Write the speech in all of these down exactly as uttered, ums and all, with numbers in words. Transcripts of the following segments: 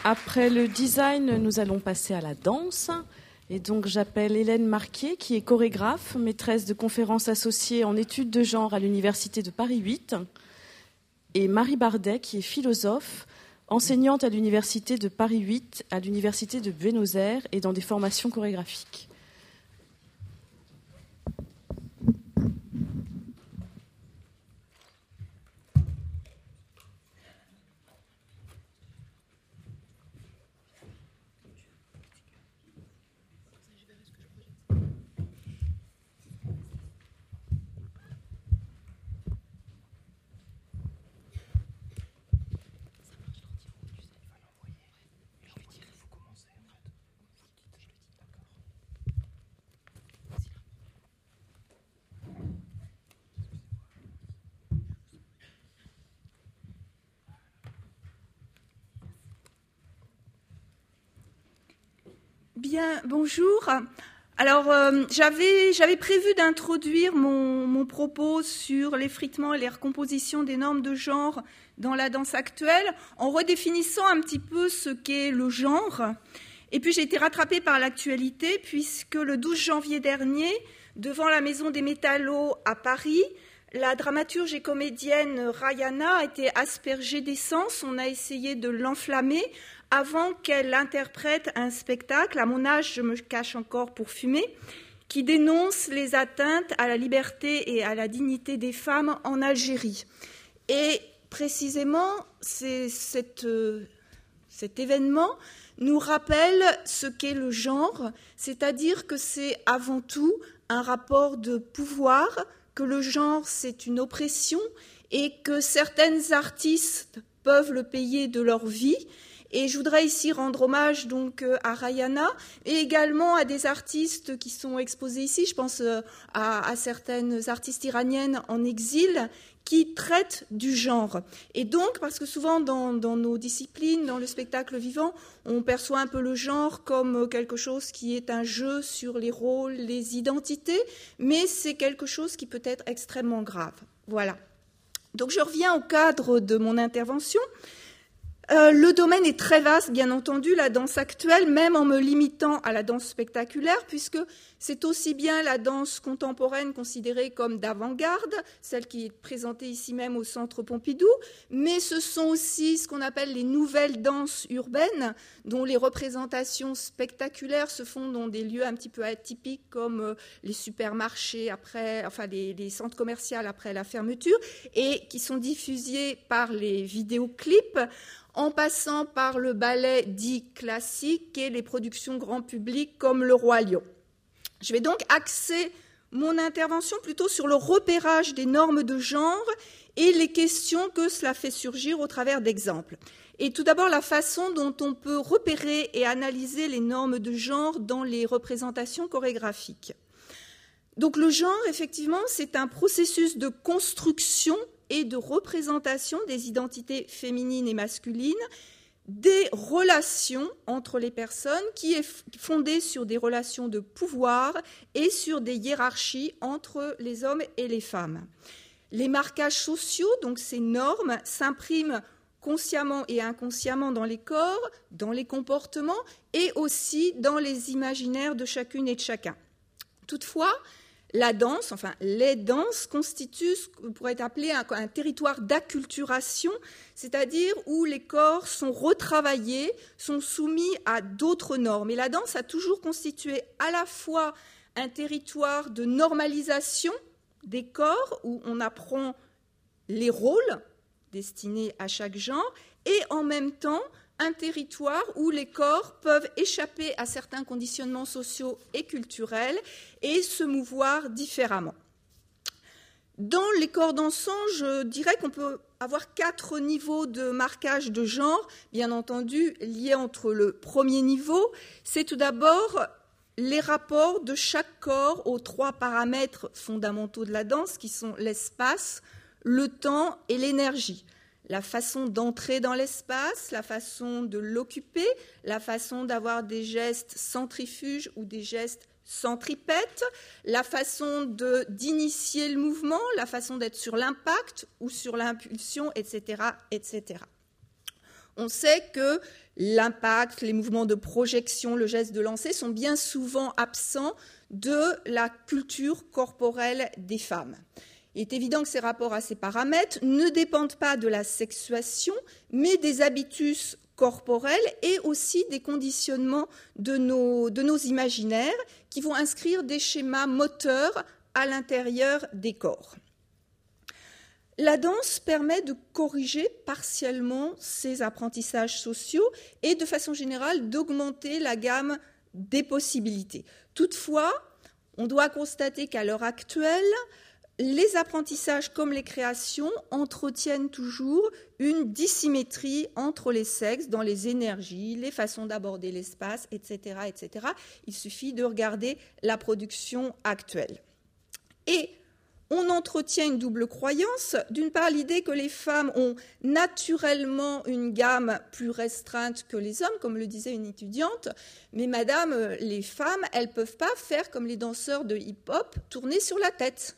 Après le design, nous allons passer à la danse. Et donc, j'appelle Hélène Marquier, qui est chorégraphe, maîtresse de conférences associée en études de genre à l'Université de Paris huit, et Marie Bardet, qui est philosophe, enseignante à l'Université de Paris huit, à l'Université de Buenos Aires et dans des formations chorégraphiques. Bien, bonjour. Alors, euh, j'avais, j'avais prévu d'introduire mon, mon propos sur l'effritement et les recompositions des normes de genre dans la danse actuelle en redéfinissant un petit peu ce qu'est le genre. Et puis, j'ai été rattrapée par l'actualité puisque le douze janvier dernier, devant la Maison des Métallos à Paris, la dramaturge et comédienne Rayana a été aspergée d'essence. On a essayé de l'enflammer avant qu'elle interprète un spectacle, à mon âge, je me cache encore pour fumer, qui dénonce les atteintes à la liberté et à la dignité des femmes en Algérie. Et précisément, c'est cette, euh, cet événement nous rappelle ce qu'est le genre, c'est-à-dire que c'est avant tout un rapport de pouvoir, que le genre, c'est une oppression et que certaines artistes peuvent le payer de leur vie. Et je voudrais ici rendre hommage donc à Rayana et également à des artistes qui sont exposés ici. Je pense à, à certaines artistes iraniennes en exil qui traitent du genre. Et donc, parce que souvent dans, dans nos disciplines, dans le spectacle vivant, on perçoit un peu le genre comme quelque chose qui est un jeu sur les rôles, les identités, mais c'est quelque chose qui peut être extrêmement grave. Voilà. Donc je reviens au cadre de mon intervention. Euh, le domaine est très vaste, bien entendu, la danse actuelle, même en me limitant à la danse spectaculaire, puisque c'est aussi bien la danse contemporaine considérée comme d'avant-garde, celle qui est présentée ici même au Centre Pompidou, mais ce sont aussi ce qu'on appelle les nouvelles danses urbaines, dont les représentations spectaculaires se font dans des lieux un petit peu atypiques comme les supermarchés, après, enfin les, les centres commerciaux après la fermeture, et qui sont diffusées par les vidéoclips, en passant par le ballet dit classique et les productions grand public comme Le Roi Lion. Je vais donc axer mon intervention plutôt sur le repérage des normes de genre et les questions que cela fait surgir au travers d'exemples. Et tout d'abord, la façon dont on peut repérer et analyser les normes de genre dans les représentations chorégraphiques. Donc le genre, effectivement, c'est un processus de construction et de représentation des identités féminines et masculines, des relations entre les personnes qui est fondée sur des relations de pouvoir et sur des hiérarchies entre les hommes et les femmes. Les marquages sociaux, donc ces normes, s'impriment consciemment et inconsciemment dans les corps, dans les comportements et aussi dans les imaginaires de chacune et de chacun. Toutefois, la danse, enfin les danses, constituent ce que pourrait être appelé un, un territoire d'acculturation, c'est-à-dire où les corps sont retravaillés, sont soumis à d'autres normes. Et la danse a toujours constitué à la fois un territoire de normalisation des corps, où on apprend les rôles destinés à chaque genre, et en même temps un territoire où les corps peuvent échapper à certains conditionnements sociaux et culturels et se mouvoir différemment. Dans les corps dansants, je dirais qu'on peut avoir quatre niveaux de marquage de genre, bien entendu, liés entre le premier niveau. C'est tout d'abord les rapports de chaque corps aux trois paramètres fondamentaux de la danse, qui sont l'espace, le temps et l'énergie. La façon d'entrer dans l'espace, la façon de l'occuper, la façon d'avoir des gestes centrifuges ou des gestes centripètes, la façon de, d'initier le mouvement, la façon d'être sur l'impact ou sur l'impulsion, et cetera, et cetera. On sait que l'impact, les mouvements de projection, le geste de lancer sont bien souvent absents de la culture corporelle des femmes. Il est évident que ces rapports à ces paramètres ne dépendent pas de la sexuation, mais des habitus corporels et aussi des conditionnements de nos, de nos imaginaires qui vont inscrire des schémas moteurs à l'intérieur des corps. La danse permet de corriger partiellement ces apprentissages sociaux et de façon générale d'augmenter la gamme des possibilités. Toutefois, on doit constater qu'à l'heure actuelle, les apprentissages comme les créations entretiennent toujours une dissymétrie entre les sexes dans les énergies, les façons d'aborder l'espace, et cetera, et cetera. Il suffit de regarder la production actuelle. Et on entretient une double croyance. D'une part, l'idée que les femmes ont naturellement une gamme plus restreinte que les hommes, comme le disait une étudiante. Mais madame, les femmes, elles ne peuvent pas faire comme les danseurs de hip-hop, tourner sur la tête.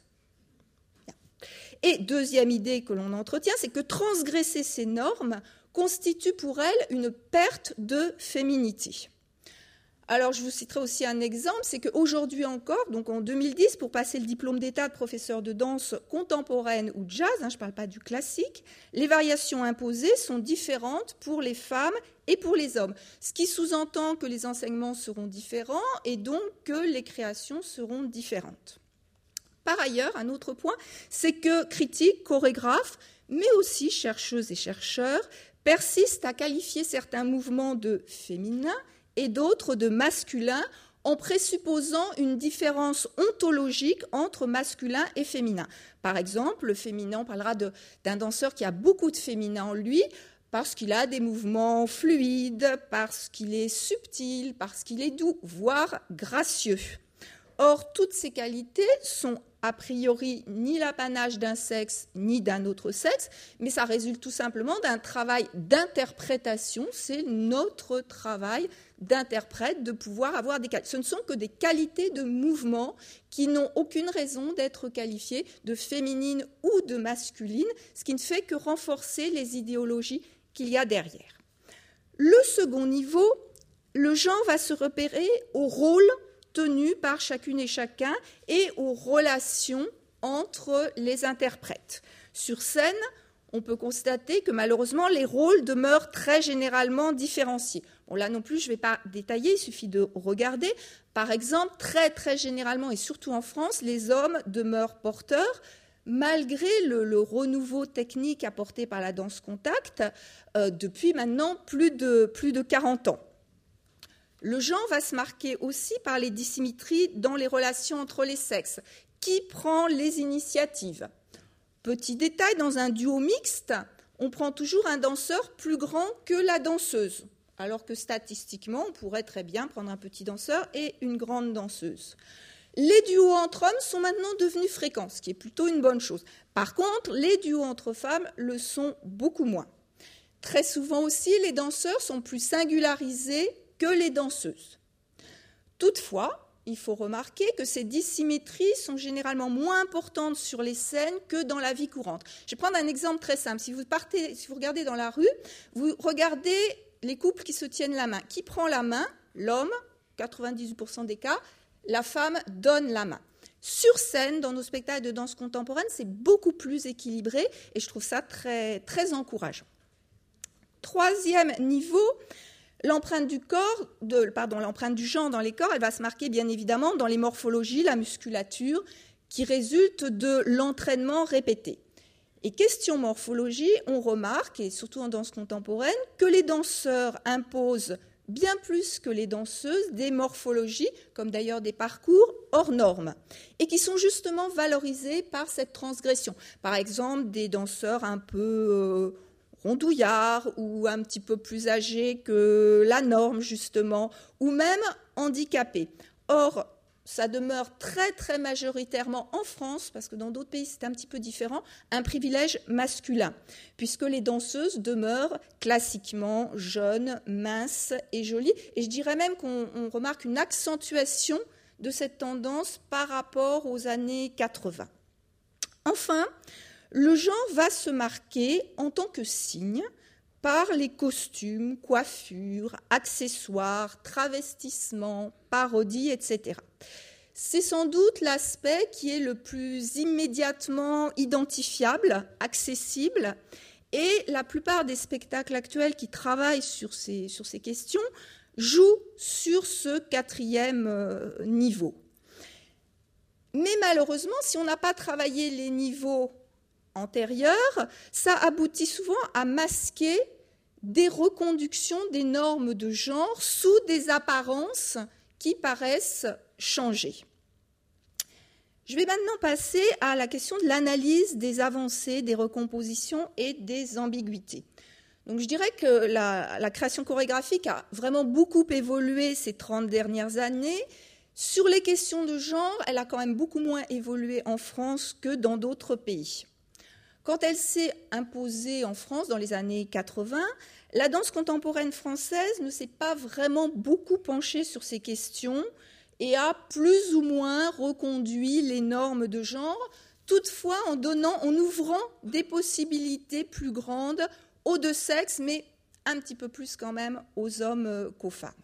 Et deuxième idée que l'on entretient, c'est que transgresser ces normes constitue pour elles une perte de féminité. Alors, je vous citerai aussi un exemple, c'est qu'aujourd'hui encore, donc en deux mille dix, pour passer le diplôme d'État de professeur de danse contemporaine ou jazz, hein, je ne parle pas du classique, les variations imposées sont différentes pour les femmes et pour les hommes, ce qui sous-entend que les enseignements seront différents et donc que les créations seront différentes. Par ailleurs, un autre point, c'est que critiques, chorégraphes, mais aussi chercheuses et chercheurs, persistent à qualifier certains mouvements de féminins et d'autres de masculins en présupposant une différence ontologique entre masculin et féminin. Par exemple, le féminin, on parlera de, d'un danseur qui a beaucoup de féminin en lui parce qu'il a des mouvements fluides, parce qu'il est subtil, parce qu'il est doux, voire gracieux. Or, toutes ces qualités sont a priori ni l'apanage d'un sexe ni d'un autre sexe, mais ça résulte tout simplement d'un travail d'interprétation. C'est notre travail d'interprète de pouvoir avoir des qualités. Ce ne sont que des qualités de mouvement qui n'ont aucune raison d'être qualifiées de féminines ou de masculines, ce qui ne fait que renforcer les idéologies qu'il y a derrière. Le second niveau, le genre va se repérer au rôle tenu par chacune et chacun et aux relations entre les interprètes. Sur scène, on peut constater que malheureusement, les rôles demeurent très généralement différenciés. Bon, là non plus, je ne vais pas détailler, il suffit de regarder. Par exemple, très très généralement, et surtout en France, les hommes demeurent porteurs, malgré le, le renouveau technique apporté par la danse contact euh, depuis maintenant plus de, plus de quarante ans. Le genre va se marquer aussi par les dissymétries dans les relations entre les sexes. Qui prend les initiatives ? Petit détail, dans un duo mixte, on prend toujours un danseur plus grand que la danseuse, alors que statistiquement, on pourrait très bien prendre un petit danseur et une grande danseuse. Les duos entre hommes sont maintenant devenus fréquents, ce qui est plutôt une bonne chose. Par contre, les duos entre femmes le sont beaucoup moins. Très souvent aussi, les danseurs sont plus singularisés que les danseuses. Toutefois, il faut remarquer que ces dissymétries sont généralement moins importantes sur les scènes que dans la vie courante. Je vais prendre un exemple très simple. Si vous partez, si vous regardez dans la rue, vous regardez les couples qui se tiennent la main. Qui prend la main ? L'homme, quatre-vingt-dix-huit pour cent des cas. La femme donne la main. Sur scène, dans nos spectacles de danse contemporaine, c'est beaucoup plus équilibré et je trouve ça très, très encourageant. Troisième niveau, l'empreinte du corps, de, pardon, l'empreinte du genre dans les corps, elle va se marquer bien évidemment dans les morphologies, la musculature, qui résulte de l'entraînement répété. Et question morphologie, on remarque, et surtout en danse contemporaine, que les danseurs imposent bien plus que les danseuses des morphologies, comme d'ailleurs des parcours hors normes, et qui sont justement valorisés par cette transgression. Par exemple, des danseurs un peu euh, rondouillards ou un petit peu plus âgés que la norme, justement, ou même handicapés. Or, ça demeure très, très majoritairement en France, parce que dans d'autres pays c'est un petit peu différent, un privilège masculin, puisque les danseuses demeurent classiquement jeunes, minces et jolies. Et je dirais même qu'on on remarque une accentuation de cette tendance par rapport aux années quatre-vingts. Enfin, le genre va se marquer en tant que signe par les costumes, coiffures, accessoires, travestissements, parodies, et cetera. C'est sans doute l'aspect qui est le plus immédiatement identifiable, accessible, et la plupart des spectacles actuels qui travaillent sur ces, sur ces questions jouent sur ce quatrième euh, niveau. Mais malheureusement, si on n'a pas travaillé les niveaux antérieurs, ça aboutit souvent à masquer des reconductions des normes de genre sous des apparences qui paraissent changer. Je vais maintenant passer à la question de l'analyse des avancées, des recompositions et des ambiguïtés. Donc je dirais que la, la création chorégraphique a vraiment beaucoup évolué ces trente dernières années. Sur les questions de genre, elle a quand même beaucoup moins évolué en France que dans d'autres pays. Quand elle s'est imposée en France dans les années quatre-vingts, la danse contemporaine française ne s'est pas vraiment beaucoup penchée sur ces questions et a plus ou moins reconduit les normes de genre, toutefois en donnant, en ouvrant des possibilités plus grandes aux deux sexes, mais un petit peu plus quand même aux hommes qu'aux femmes.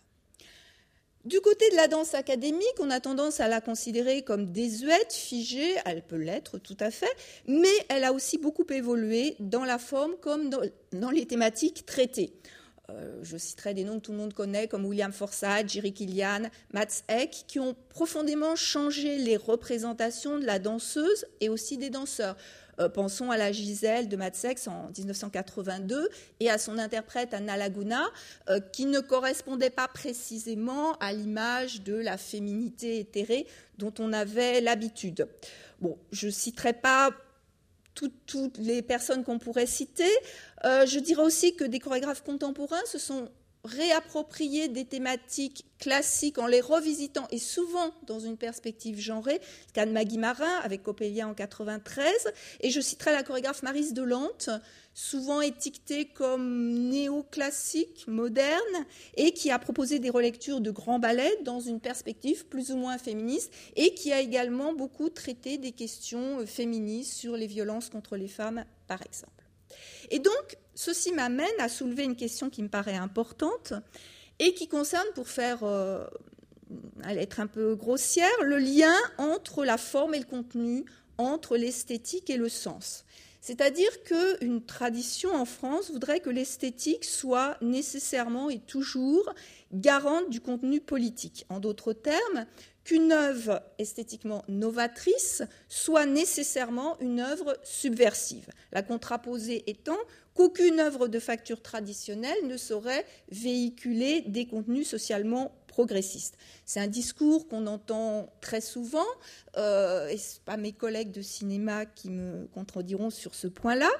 Du côté de la danse académique, on a tendance à la considérer comme désuète, figée, elle peut l'être tout à fait, mais elle a aussi beaucoup évolué dans la forme comme dans, dans les thématiques traitées. Euh, je citerai des noms que tout le monde connaît, comme William Forsythe, Jiří Kylián, Mats Ek, qui ont profondément changé les représentations de la danseuse et aussi des danseurs. Euh, pensons à la Giselle de Mats Ek en dix-neuf cent quatre-vingt-deux et à son interprète Anna Laguna, euh, qui ne correspondait pas précisément à l'image de la féminité éthérée dont on avait l'habitude. Bon, je ne citerai pas toutes, toutes les personnes qu'on pourrait citer. Euh, je dirais aussi que des chorégraphes contemporains se sont réappropriés des thématiques classiques en les revisitant et souvent dans une perspective genrée. C'est le cas de Maggie Marin avec Coppelia en quatre-vingt-treize. Et je citerai la chorégraphe Maryse Delante, souvent étiquetée comme néoclassique, moderne, et qui a proposé des relectures de grands ballets dans une perspective plus ou moins féministe et qui a également beaucoup traité des questions féministes sur les violences contre les femmes, par exemple. Et donc, ceci m'amène à soulever une question qui me paraît importante et qui concerne, pour faire, euh, être un peu grossière, le lien entre la forme et le contenu, entre l'esthétique et le sens. C'est-à-dire qu'une tradition en France voudrait que l'esthétique soit nécessairement et toujours garante du contenu politique. En d'autres termes, qu'une œuvre esthétiquement novatrice soit nécessairement une œuvre subversive. La contraposée étant qu'aucune œuvre de facture traditionnelle ne saurait véhiculer des contenus socialement progressistes. C'est un discours qu'on entend très souvent, euh, et ce n'est pas mes collègues de cinéma qui me contrediront sur ce point-là,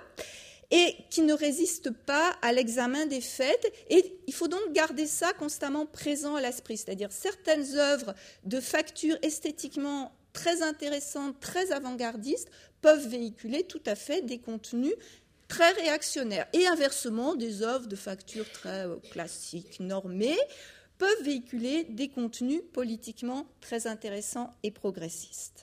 et qui ne résiste pas à l'examen des faits. Et il faut donc garder ça constamment présent à l'esprit, c'est-à-dire certaines œuvres de facture esthétiquement très intéressantes, très avant-gardistes, peuvent véhiculer tout à fait des contenus très réactionnaires. Et inversement, des œuvres de facture très classiques, normées, peuvent véhiculer des contenus politiquement très intéressants et progressistes.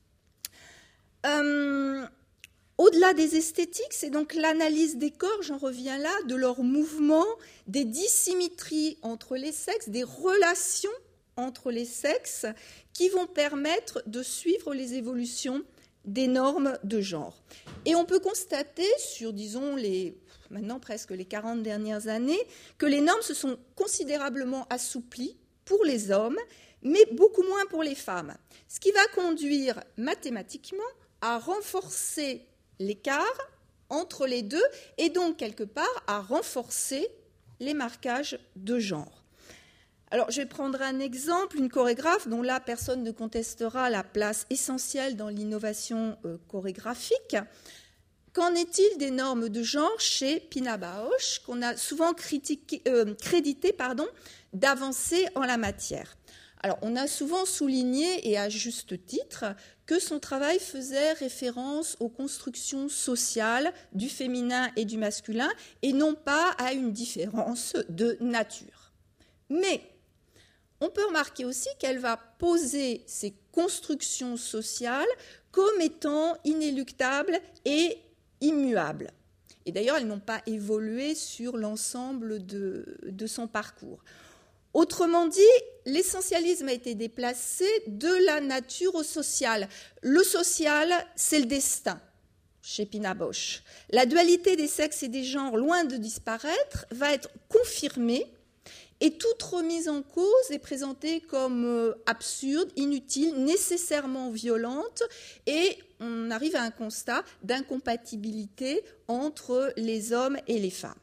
Euh, Au-delà des esthétiques, c'est donc l'analyse des corps, j'en reviens là, de leurs mouvements, des dissymétries entre les sexes, des relations entre les sexes qui vont permettre de suivre les évolutions des normes de genre. Et on peut constater sur, disons, les, maintenant presque les quarante dernières années, que les normes se sont considérablement assouplies pour les hommes, mais beaucoup moins pour les femmes. Ce qui va conduire mathématiquement à renforcer l'écart entre les deux et donc quelque part à renforcer les marquages de genre. Alors je vais prendre un exemple, une chorégraphe dont là personne ne contestera la place essentielle dans l'innovation euh, chorégraphique. Qu'en est-il des normes de genre chez Pina Bausch, qu'on a souvent critiqué, euh, crédité pardon, d'avancées en la matière? Alors, on a souvent souligné, et à juste titre, que son travail faisait référence aux constructions sociales du féminin et du masculin, et non pas à une différence de nature. Mais on peut remarquer aussi qu'elle va poser ces constructions sociales comme étant inéluctables et immuables. Et d'ailleurs, elles n'ont pas évolué sur l'ensemble de, de son parcours. Autrement dit, l'essentialisme a été déplacé de la nature au social. Le social, c'est le destin, chez Pina Bausch. La dualité des sexes et des genres, loin de disparaître, va être confirmée et toute remise en cause est présentée comme absurde, inutile, nécessairement violente, et on arrive à un constat d'incompatibilité entre les hommes et les femmes.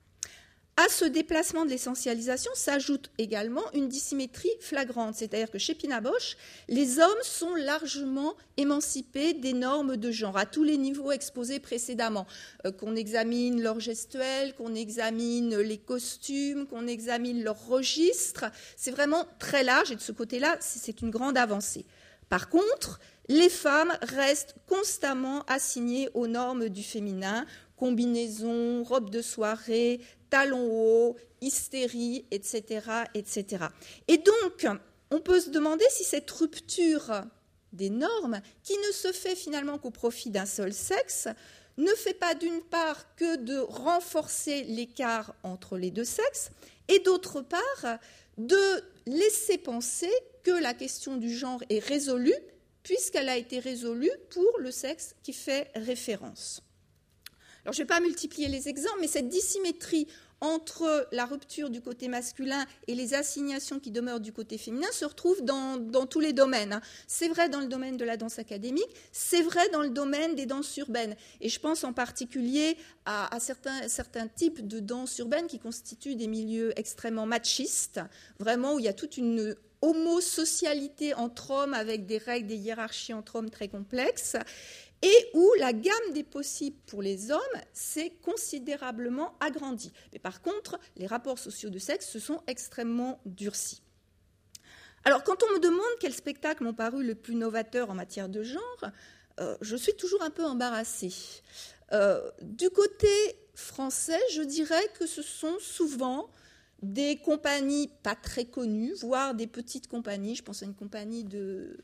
À ce déplacement de l'essentialisation s'ajoute également une dissymétrie flagrante, c'est-à-dire que chez Pina Bausch, les hommes sont largement émancipés des normes de genre, à tous les niveaux exposés précédemment, euh, qu'on examine leur gestuelle, qu'on examine les costumes, qu'on examine leur registre, c'est vraiment très large, et de ce côté-là, c'est une grande avancée. Par contre, les femmes restent constamment assignées aux normes du féminin, combinaisons, robes de soirée, talons hauts, hystérie, et cetera, et cetera. Et donc, on peut se demander si cette rupture des normes, qui ne se fait finalement qu'au profit d'un seul sexe, ne fait pas d'une part que de renforcer l'écart entre les deux sexes, et d'autre part, de laisser penser que la question du genre est résolue, puisqu'elle a été résolue pour le sexe qui fait référence. Alors, je ne vais pas multiplier les exemples, mais cette dissymétrie entre la rupture du côté masculin et les assignations qui demeurent du côté féminin se retrouve dans, dans tous les domaines. C'est vrai dans le domaine de la danse académique, c'est vrai dans le domaine des danses urbaines. Et je pense en particulier à, à certains, certains types de danses urbaines qui constituent des milieux extrêmement machistes, vraiment où il y a toute une homosocialité entre hommes avec des règles, des hiérarchies entre hommes très complexes, et où la gamme des possibles pour les hommes s'est considérablement agrandie. Mais par contre, les rapports sociaux de sexe se sont extrêmement durcis. Alors, quand on me demande quels spectacles m'ont paru le plus novateur en matière de genre, euh, je suis toujours un peu embarrassée. Euh, du côté français, je dirais que ce sont souvent des compagnies pas très connues, voire des petites compagnies. Je pense à une compagnie de...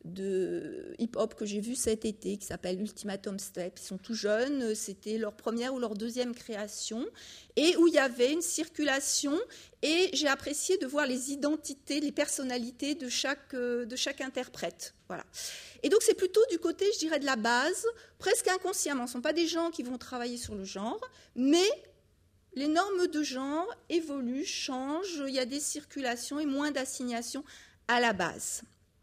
de hip-hop que j'ai vu cet été, qui s'appelle Ultimatum Step. Ils sont tout jeunes, c'était leur première ou leur deuxième création, et où il y avait une circulation, et j'ai apprécié de voir les identités, les personnalités de chaque, de chaque interprète. Voilà. Et donc c'est plutôt du côté, je dirais, de la base, presque inconsciemment. Ce ne sont pas des gens qui vont travailler sur le genre, mais les normes de genre évoluent, changent, il y a des circulations et moins d'assignations à la base.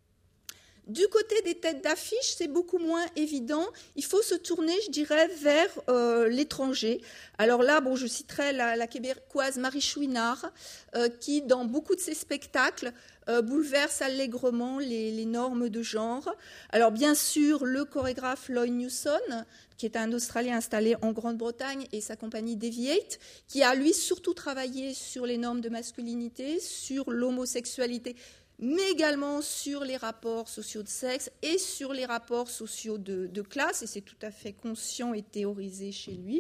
Du côté des têtes d'affiche, c'est beaucoup moins évident. Il faut se tourner, je dirais, vers euh, l'étranger. Alors là, bon, je citerai la, la québécoise Marie Chouinard, euh, qui, dans beaucoup de ses spectacles, euh, bouleverse allègrement les, les normes de genre. Alors, bien sûr, le chorégraphe Lloyd Newson, qui est un Australien installé en Grande-Bretagne, et sa compagnie Deviate, qui a, lui, surtout travaillé sur les normes de masculinité, sur l'homosexualité, mais également sur les rapports sociaux de sexe et sur les rapports sociaux de, de classe, et c'est tout à fait conscient et théorisé chez lui.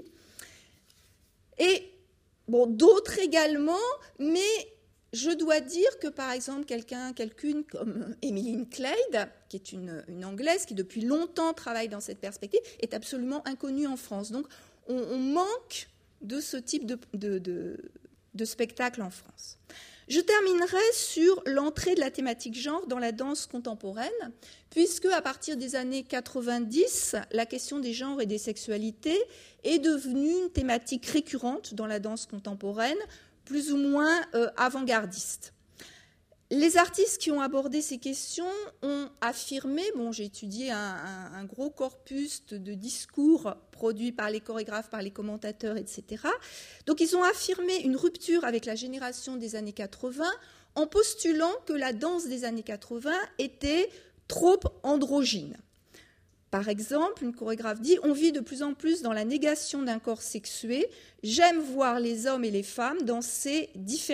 Et bon, d'autres également, mais je dois dire que, par exemple, quelqu'un, quelqu'une comme Emmeline Cleide, qui est une, une Anglaise qui depuis longtemps travaille dans cette perspective, est absolument inconnue en France. Donc, on, on manque de ce type de, de, de, de spectacle en France. Je terminerai sur l'entrée de la thématique genre dans la danse contemporaine, puisque à partir des années quatre-vingt-dix, la question des genres et des sexualités est devenue une thématique récurrente dans la danse contemporaine, plus ou moins euh, avant-gardiste. Les artistes qui ont abordé ces questions ont affirmé, bon, j'ai étudié un, un, un gros corpus de, de discours produits par les chorégraphes, par les commentateurs, et cetera. Donc ils ont affirmé une rupture avec la génération des années quatre-vingts en postulant que la danse des années quatre-vingts était trop androgyne. Par exemple, une chorégraphe dit « On vit de plus en plus dans la négation d'un corps sexué. J'aime voir les hommes et les femmes danser différemment. »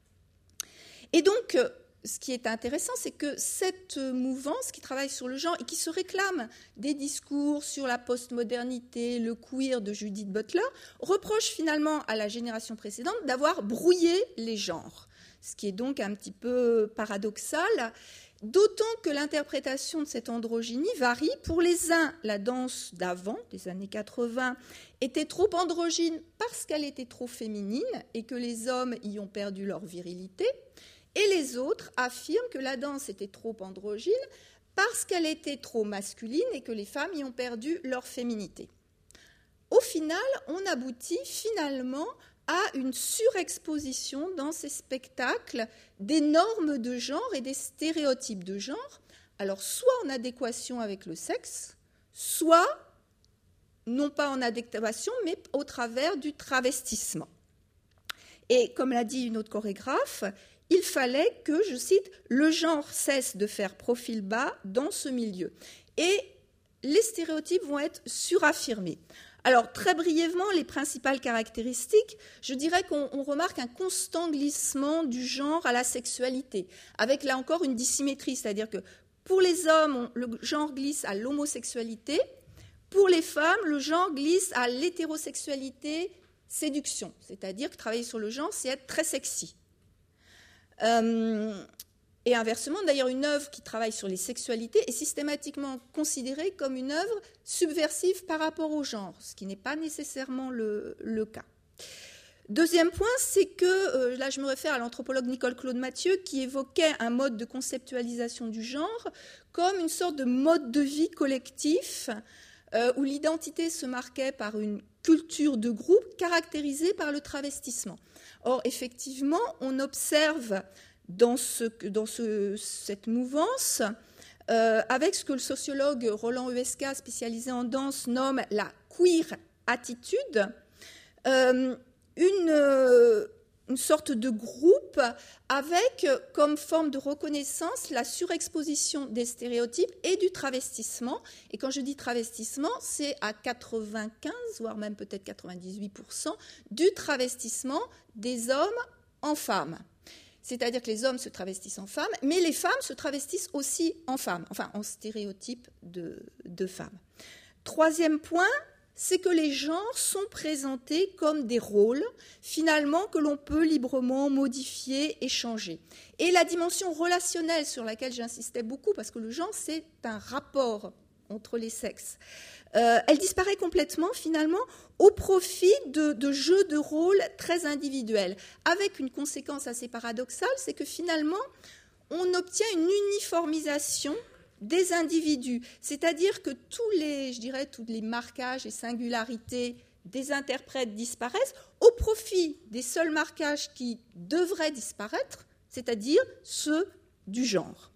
Et donc, ce qui est intéressant, c'est que cette mouvance qui travaille sur le genre et qui se réclame des discours sur la postmodernité, le queer de Judith Butler, reproche finalement à la génération précédente d'avoir brouillé les genres, ce qui est donc un petit peu paradoxal. d'autant que l'interprétation de cette androgynie varie. Pour les uns, la danse d'avant, des années quatre-vingts, était trop androgyne parce qu'elle était trop féminine et que les hommes y ont perdu leur virilité. Et les autres affirment que la danse était trop androgyne parce qu'elle était trop masculine et que les femmes y ont perdu leur féminité. Au final, on aboutit finalement à une surexposition dans ces spectacles des normes de genre et des stéréotypes de genre, alors soit en adéquation avec le sexe, soit non pas en adéquation, mais au travers du travestissement. Et comme l'a dit une autre chorégraphe, il fallait que, je cite, « le genre cesse de faire profil bas dans ce milieu ». Et les stéréotypes vont être suraffirmés. Alors, très brièvement, les principales caractéristiques, je dirais qu'on remarque un constant glissement du genre à la sexualité, avec là encore une dissymétrie, c'est-à-dire que pour les hommes, on, le genre glisse à l'homosexualité, pour les femmes, le genre glisse à l'hétérosexualité, séduction, c'est-à-dire que travailler sur le genre, c'est être très sexy. Euh, et inversement, d'ailleurs, une œuvre qui travaille sur les sexualités est systématiquement considérée comme une œuvre subversive par rapport au genre, ce qui n'est pas nécessairement le, le cas. Deuxième point, c'est que, euh, là je me réfère à l'anthropologue Nicole-Claude Mathieu, qui évoquait un mode de conceptualisation du genre comme une sorte de mode de vie collectif, euh, où l'identité se marquait par une culture de groupe caractérisée par le travestissement. Or, effectivement, on observe dans, ce, dans ce, cette mouvance, euh, avec ce que le sociologue Roland Huesca, spécialisé en danse, nomme la queer attitude, euh, une, euh, une sorte de groupe avec comme forme de reconnaissance la surexposition des stéréotypes et du travestissement. Et quand je dis travestissement, c'est à quatre-vingt-quinze, voire même peut-être quatre-vingt-dix-huit pour cent du travestissement des hommes en femmes. C'est-à-dire que les hommes se travestissent en femmes, mais les femmes se travestissent aussi en femmes, enfin en stéréotypes de, de femmes. Troisième point, c'est que les genres sont présentés comme des rôles, finalement, que l'on peut librement modifier et changer. Et la dimension relationnelle sur laquelle j'insistais beaucoup, parce que le genre, c'est un rapport entre les sexes, euh, elle disparaît complètement, finalement, au profit de, de jeux de rôles très individuels, avec une conséquence assez paradoxale, c'est que finalement, on obtient une uniformisation des individus, c'est-à-dire que tous les, je dirais, tous les marquages et singularités des interprètes disparaissent au profit des seuls marquages qui devraient disparaître, c'est-à-dire ceux du genre.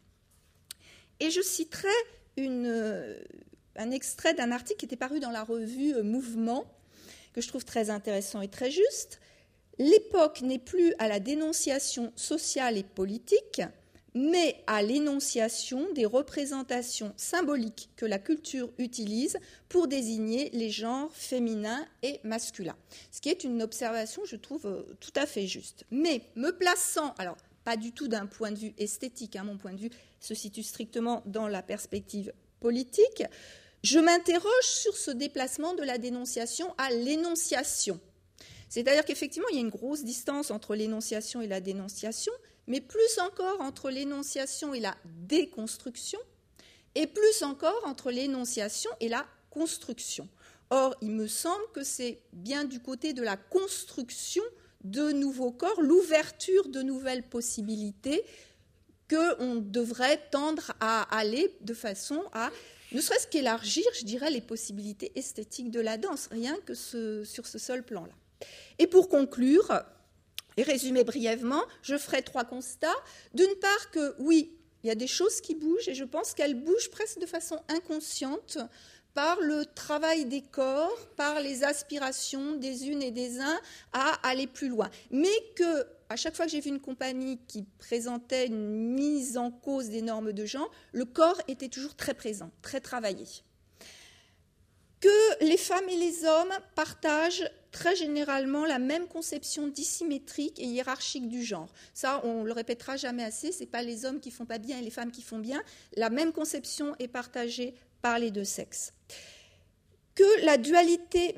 Et je citerai une, un extrait d'un article qui était paru dans la revue Mouvement, que je trouve très intéressant et très juste. « L'époque n'est plus à la dénonciation sociale et politique, mais à l'énonciation des représentations symboliques que la culture utilise pour désigner les genres féminins et masculins. » Ce qui est une observation, je trouve, tout à fait juste. Mais me plaçant, alors pas du tout d'un point de vue esthétique, hein, mon point de vue se situe strictement dans la perspective politique, je m'interroge sur ce déplacement de la dénonciation à l'énonciation. C'est-à-dire qu'effectivement, il y a une grosse distance entre l'énonciation et la dénonciation, mais plus encore entre l'énonciation et la déconstruction, et plus encore entre l'énonciation et la construction. Or, il me semble que c'est bien du côté de la construction de nouveaux corps, l'ouverture de nouvelles possibilités, qu'on devrait tendre à aller de façon à, ne serait-ce qu'élargir, je dirais, les possibilités esthétiques de la danse, rien que ce, sur ce seul plan-là. Et pour conclure, et résumer brièvement, je ferai trois constats. D'une part que, oui, il y a des choses qui bougent, et je pense qu'elles bougent presque de façon inconsciente par le travail des corps, par les aspirations des unes et des uns à aller plus loin. Mais que, à chaque fois que j'ai vu une compagnie qui présentait une mise en cause des normes de genre, le corps était toujours très présent, très travaillé. Que les femmes et les hommes partagent très généralement la même conception dissymétrique et hiérarchique du genre. Ça, on ne le répétera jamais assez, ce n'est pas les hommes qui ne font pas bien et les femmes qui font bien. La même conception est partagée par les deux sexes. Que la dualité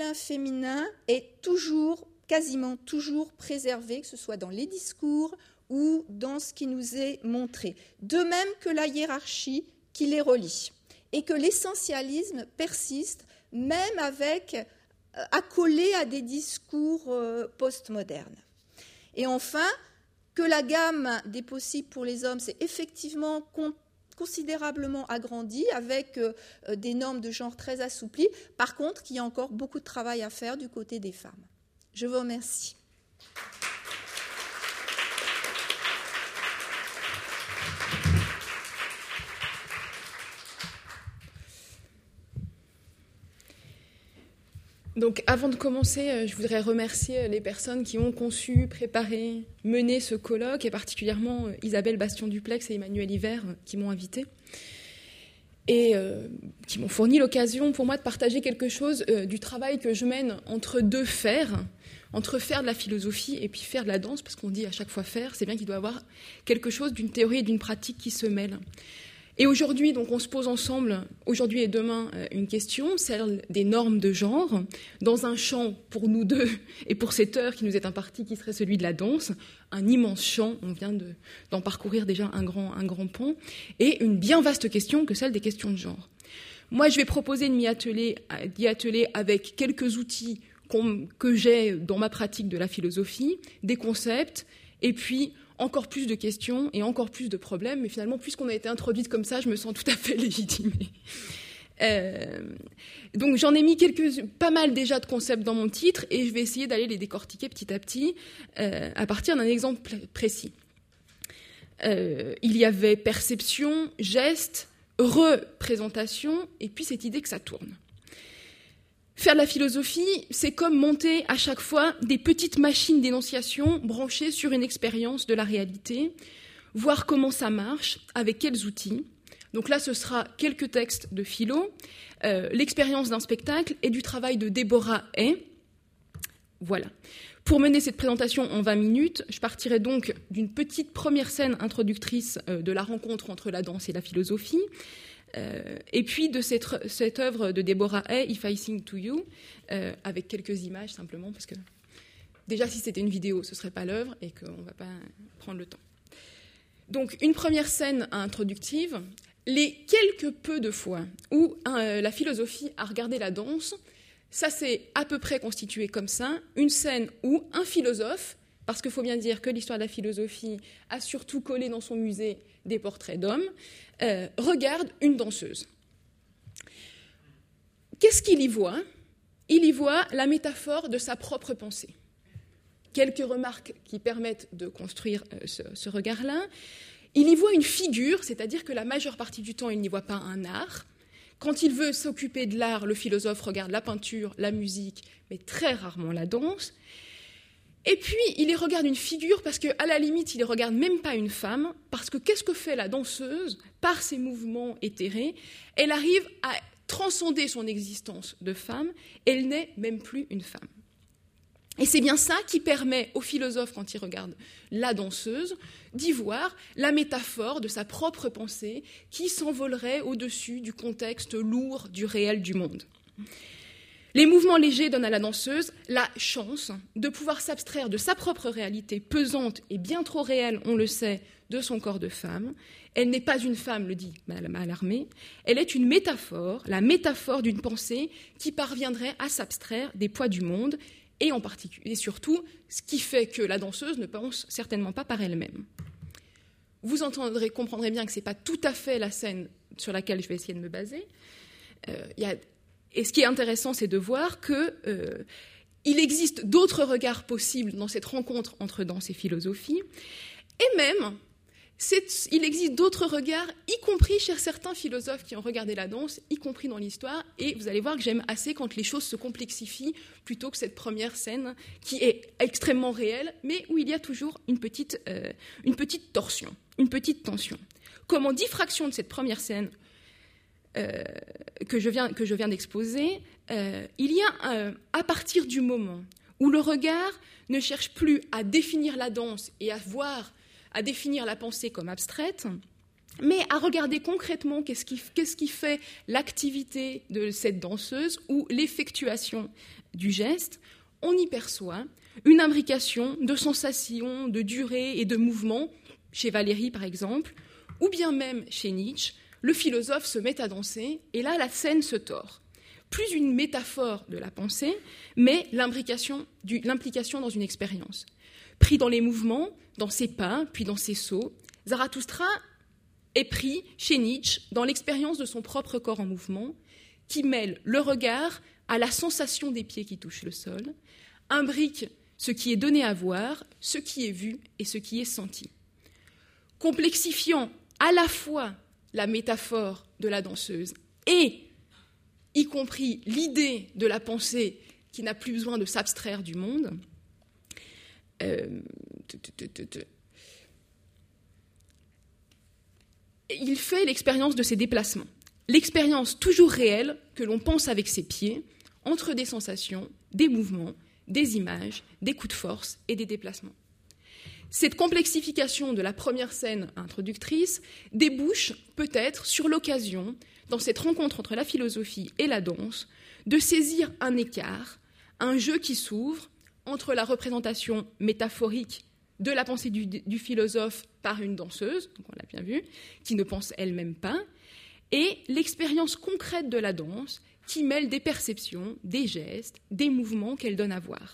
masculin-féminin est toujours, quasiment toujours préservée, que ce soit dans les discours ou dans ce qui nous est montré, de même que la hiérarchie qui les relie, et que l'essentialisme persiste même avec, euh, accolé à des discours euh, postmodernes. Et enfin, que la gamme des possibles pour les hommes s'est effectivement con- considérablement agrandie avec euh, des normes de genre très assouplies, par contre, qu'il y a encore beaucoup de travail à faire du côté des femmes. Je vous remercie. Donc, avant de commencer, je voudrais remercier les personnes qui ont conçu, préparé, mené ce colloque, et particulièrement Isabelle Bastion-Duplex et Emmanuel Hiver qui m'ont invitée et euh, qui m'ont fourni l'occasion pour moi de partager quelque chose euh, du travail que je mène entre deux fers, entre faire de la philosophie et puis faire de la danse, parce qu'on dit à chaque fois faire, c'est bien qu'il doit y avoir quelque chose d'une théorie et d'une pratique qui se mêlent. Et aujourd'hui, donc, on se pose ensemble, aujourd'hui et demain, une question, celle des normes de genre, dans un champ pour nous deux et pour cette heure qui nous est impartie, qui serait celui de la danse, un immense champ, on vient de, d'en parcourir déjà un grand, un grand pan, et une bien vaste question que celle des questions de genre. Moi, je vais proposer de m'y atteler, d'y atteler avec quelques outils que j'ai dans ma pratique de la philosophie, des concepts, et puis encore plus de questions et encore plus de problèmes, mais finalement, puisqu'on a été introduite comme ça, je me sens tout à fait légitimée. Euh, donc j'en ai mis quelques, pas mal déjà de concepts dans mon titre, et je vais essayer d'aller les décortiquer petit à petit, euh, à partir d'un exemple précis. Euh, il y avait perception, geste, représentation, et puis cette idée que ça tourne. Faire de la philosophie, c'est comme monter à chaque fois des petites machines d'énonciation branchées sur une expérience de la réalité, voir comment ça marche, avec quels outils. Donc là, ce sera quelques textes de philo, euh, l'expérience d'un spectacle et du travail de Déborah Hay. Voilà. Pour mener cette présentation en vingt minutes, je partirai donc d'une petite première scène introductrice euh, de la rencontre entre la danse et la philosophie, Euh, et puis de cette, cette œuvre de Deborah Hay, If I Sing to You, euh, avec quelques images simplement, parce que déjà si c'était une vidéo, ce ne serait pas l'œuvre et qu'on ne va pas prendre le temps. Donc une première scène introductive, les quelques peu de fois où euh, la philosophie a regardé la danse, ça s'est à peu près constitué comme ça, une scène où un philosophe, parce qu'il faut bien dire que l'histoire de la philosophie a surtout collé dans son musée des portraits d'hommes, euh, regarde une danseuse. Qu'est-ce qu'il y voit ? Il y voit la métaphore de sa propre pensée. Quelques remarques qui permettent de construire euh, ce, ce regard-là. Il y voit une figure, c'est-à-dire que la majeure partie du temps, il n'y voit pas un art. Quand il veut s'occuper de l'art, le philosophe regarde la peinture, la musique, mais très rarement la danse. Et puis, il y regarde une figure parce qu'à la limite, il ne regarde même pas une femme, parce que qu'est-ce que fait la danseuse par ses mouvements éthérés ? Elle arrive à transcender son existence de femme, elle n'est même plus une femme. Et c'est bien ça qui permet au philosophe, quand il regarde la danseuse, d'y voir la métaphore de sa propre pensée qui s'envolerait au-dessus du contexte lourd du réel du monde. Les mouvements légers donnent à la danseuse la chance de pouvoir s'abstraire de sa propre réalité pesante et bien trop réelle, on le sait, de son corps de femme. Elle n'est pas une femme, le dit Mallarmé, elle est une métaphore, la métaphore d'une pensée qui parviendrait à s'abstraire des poids du monde et en particulier, et surtout, ce qui fait que la danseuse ne pense certainement pas par elle-même. Vous entendrez, comprendrez bien que ce n'est pas tout à fait la scène sur laquelle je vais essayer de me baser. Euh, il y a Et ce qui est intéressant, c'est de voir qu'il euh, existe d'autres regards possibles dans cette rencontre entre danse et philosophie. Et même, il existe d'autres regards, y compris chez certains philosophes qui ont regardé la danse, y compris dans l'histoire. Et vous allez voir que j'aime assez quand les choses se complexifient plutôt que cette première scène qui est extrêmement réelle, mais où il y a toujours une petite, euh, une petite torsion, une petite tension. Comme en diffraction de cette première scène, Euh, que je viens, que je viens d'exposer, euh, il y a, euh, à partir du moment où le regard ne cherche plus à définir la danse et à voir, à définir la pensée comme abstraite, mais à regarder concrètement qu'est-ce qui, qu'est-ce qui fait l'activité de cette danseuse ou l'effectuation du geste, on y perçoit une imbrication de sensations, de durée et de mouvement, chez Valéry par exemple, ou bien même chez Nietzsche, le philosophe se met à danser, et là la scène se tord. Plus une métaphore de la pensée, mais l'implication, du, l'implication dans une expérience. Pris dans les mouvements, dans ses pas, puis dans ses sauts, Zarathustra est pris chez Nietzsche dans l'expérience de son propre corps en mouvement, qui mêle le regard à la sensation des pieds qui touchent le sol, imbrique ce qui est donné à voir, ce qui est vu et ce qui est senti. Complexifiant à la fois la métaphore de la danseuse et, y compris, l'idée de la pensée qui n'a plus besoin de s'abstraire du monde, euh, il fait l'expérience de ses déplacements. L'expérience toujours réelle que l'on pense avec ses pieds, entre des sensations, des mouvements, des images, des coups de force et des déplacements. Cette complexification de la première scène introductrice débouche peut-être sur l'occasion, dans cette rencontre entre la philosophie et la danse, de saisir un écart, un jeu qui s'ouvre entre la représentation métaphorique de la pensée du, du philosophe par une danseuse, donc on l'a bien vu, qui ne pense elle-même pas, et l'expérience concrète de la danse qui mêle des perceptions, des gestes, des mouvements qu'elle donne à voir.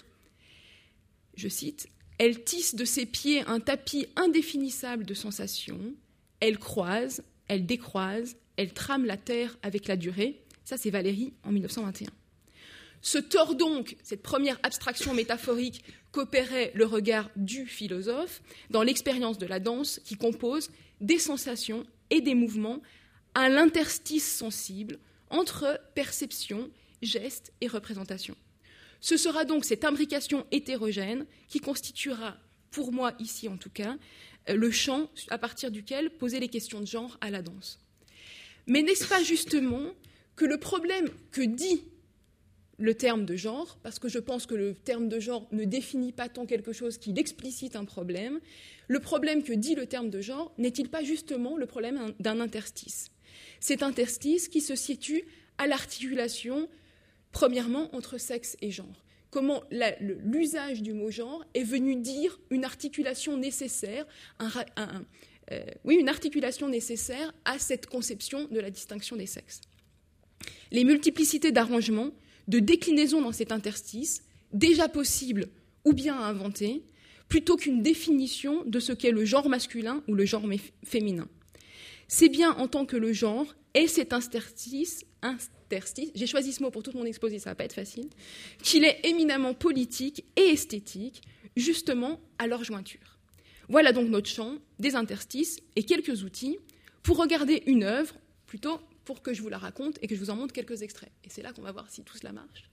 Je cite, « Elle tisse de ses pieds un tapis indéfinissable de sensations, elle croise, elle décroise, elle trame la terre avec la durée. » Ça, c'est Valéry en mille neuf cent vingt et un. Se tord donc cette première abstraction métaphorique qu'opérait le regard du philosophe dans l'expérience de la danse qui compose des sensations et des mouvements à l'interstice sensible entre perception, geste et représentation. Ce sera donc cette imbrication hétérogène qui constituera, pour moi ici en tout cas, le champ à partir duquel poser les questions de genre à la danse. Mais n'est-ce pas justement que le problème que dit le terme de genre, parce que je pense que le terme de genre ne définit pas tant quelque chose qu'il explicite un problème, le problème que dit le terme de genre n'est-il pas justement le problème d'un interstice ? Cet interstice qui se situe à l'articulation, premièrement, entre sexe et genre. Comment la, le, l'usage du mot genre est venu dire une articulation nécessaire, un, un, euh, oui, une articulation nécessaire à cette conception de la distinction des sexes. Les multiplicités d'arrangements, de déclinaisons dans cet interstice, déjà possibles ou bien à inventer, plutôt qu'une définition de ce qu'est le genre masculin ou le genre féminin. C'est bien en tant que le genre est cet interstice, interstice, j'ai choisi ce mot pour tout mon exposé, ça va pas être facile, qu'il est éminemment politique et esthétique, justement à leur jointure. Voilà donc notre champ des interstices et quelques outils pour regarder une œuvre, plutôt pour que je vous la raconte et que je vous en montre quelques extraits. Et c'est là qu'on va voir si tout cela marche.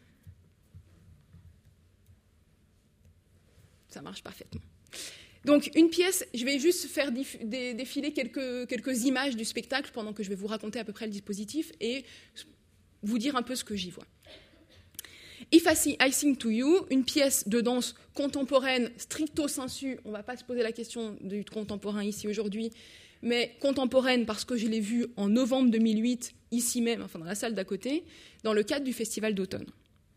Ça marche parfaitement. Donc, une pièce, je vais juste faire défiler quelques, quelques images du spectacle pendant que je vais vous raconter à peu près le dispositif et vous dire un peu ce que j'y vois. If I Sing to You, une pièce de danse contemporaine stricto sensu, on ne va pas se poser la question du contemporain ici aujourd'hui, mais contemporaine parce que je l'ai vue en novembre deux mille huit, ici même, enfin dans la salle d'à côté, dans le cadre du Festival d'automne.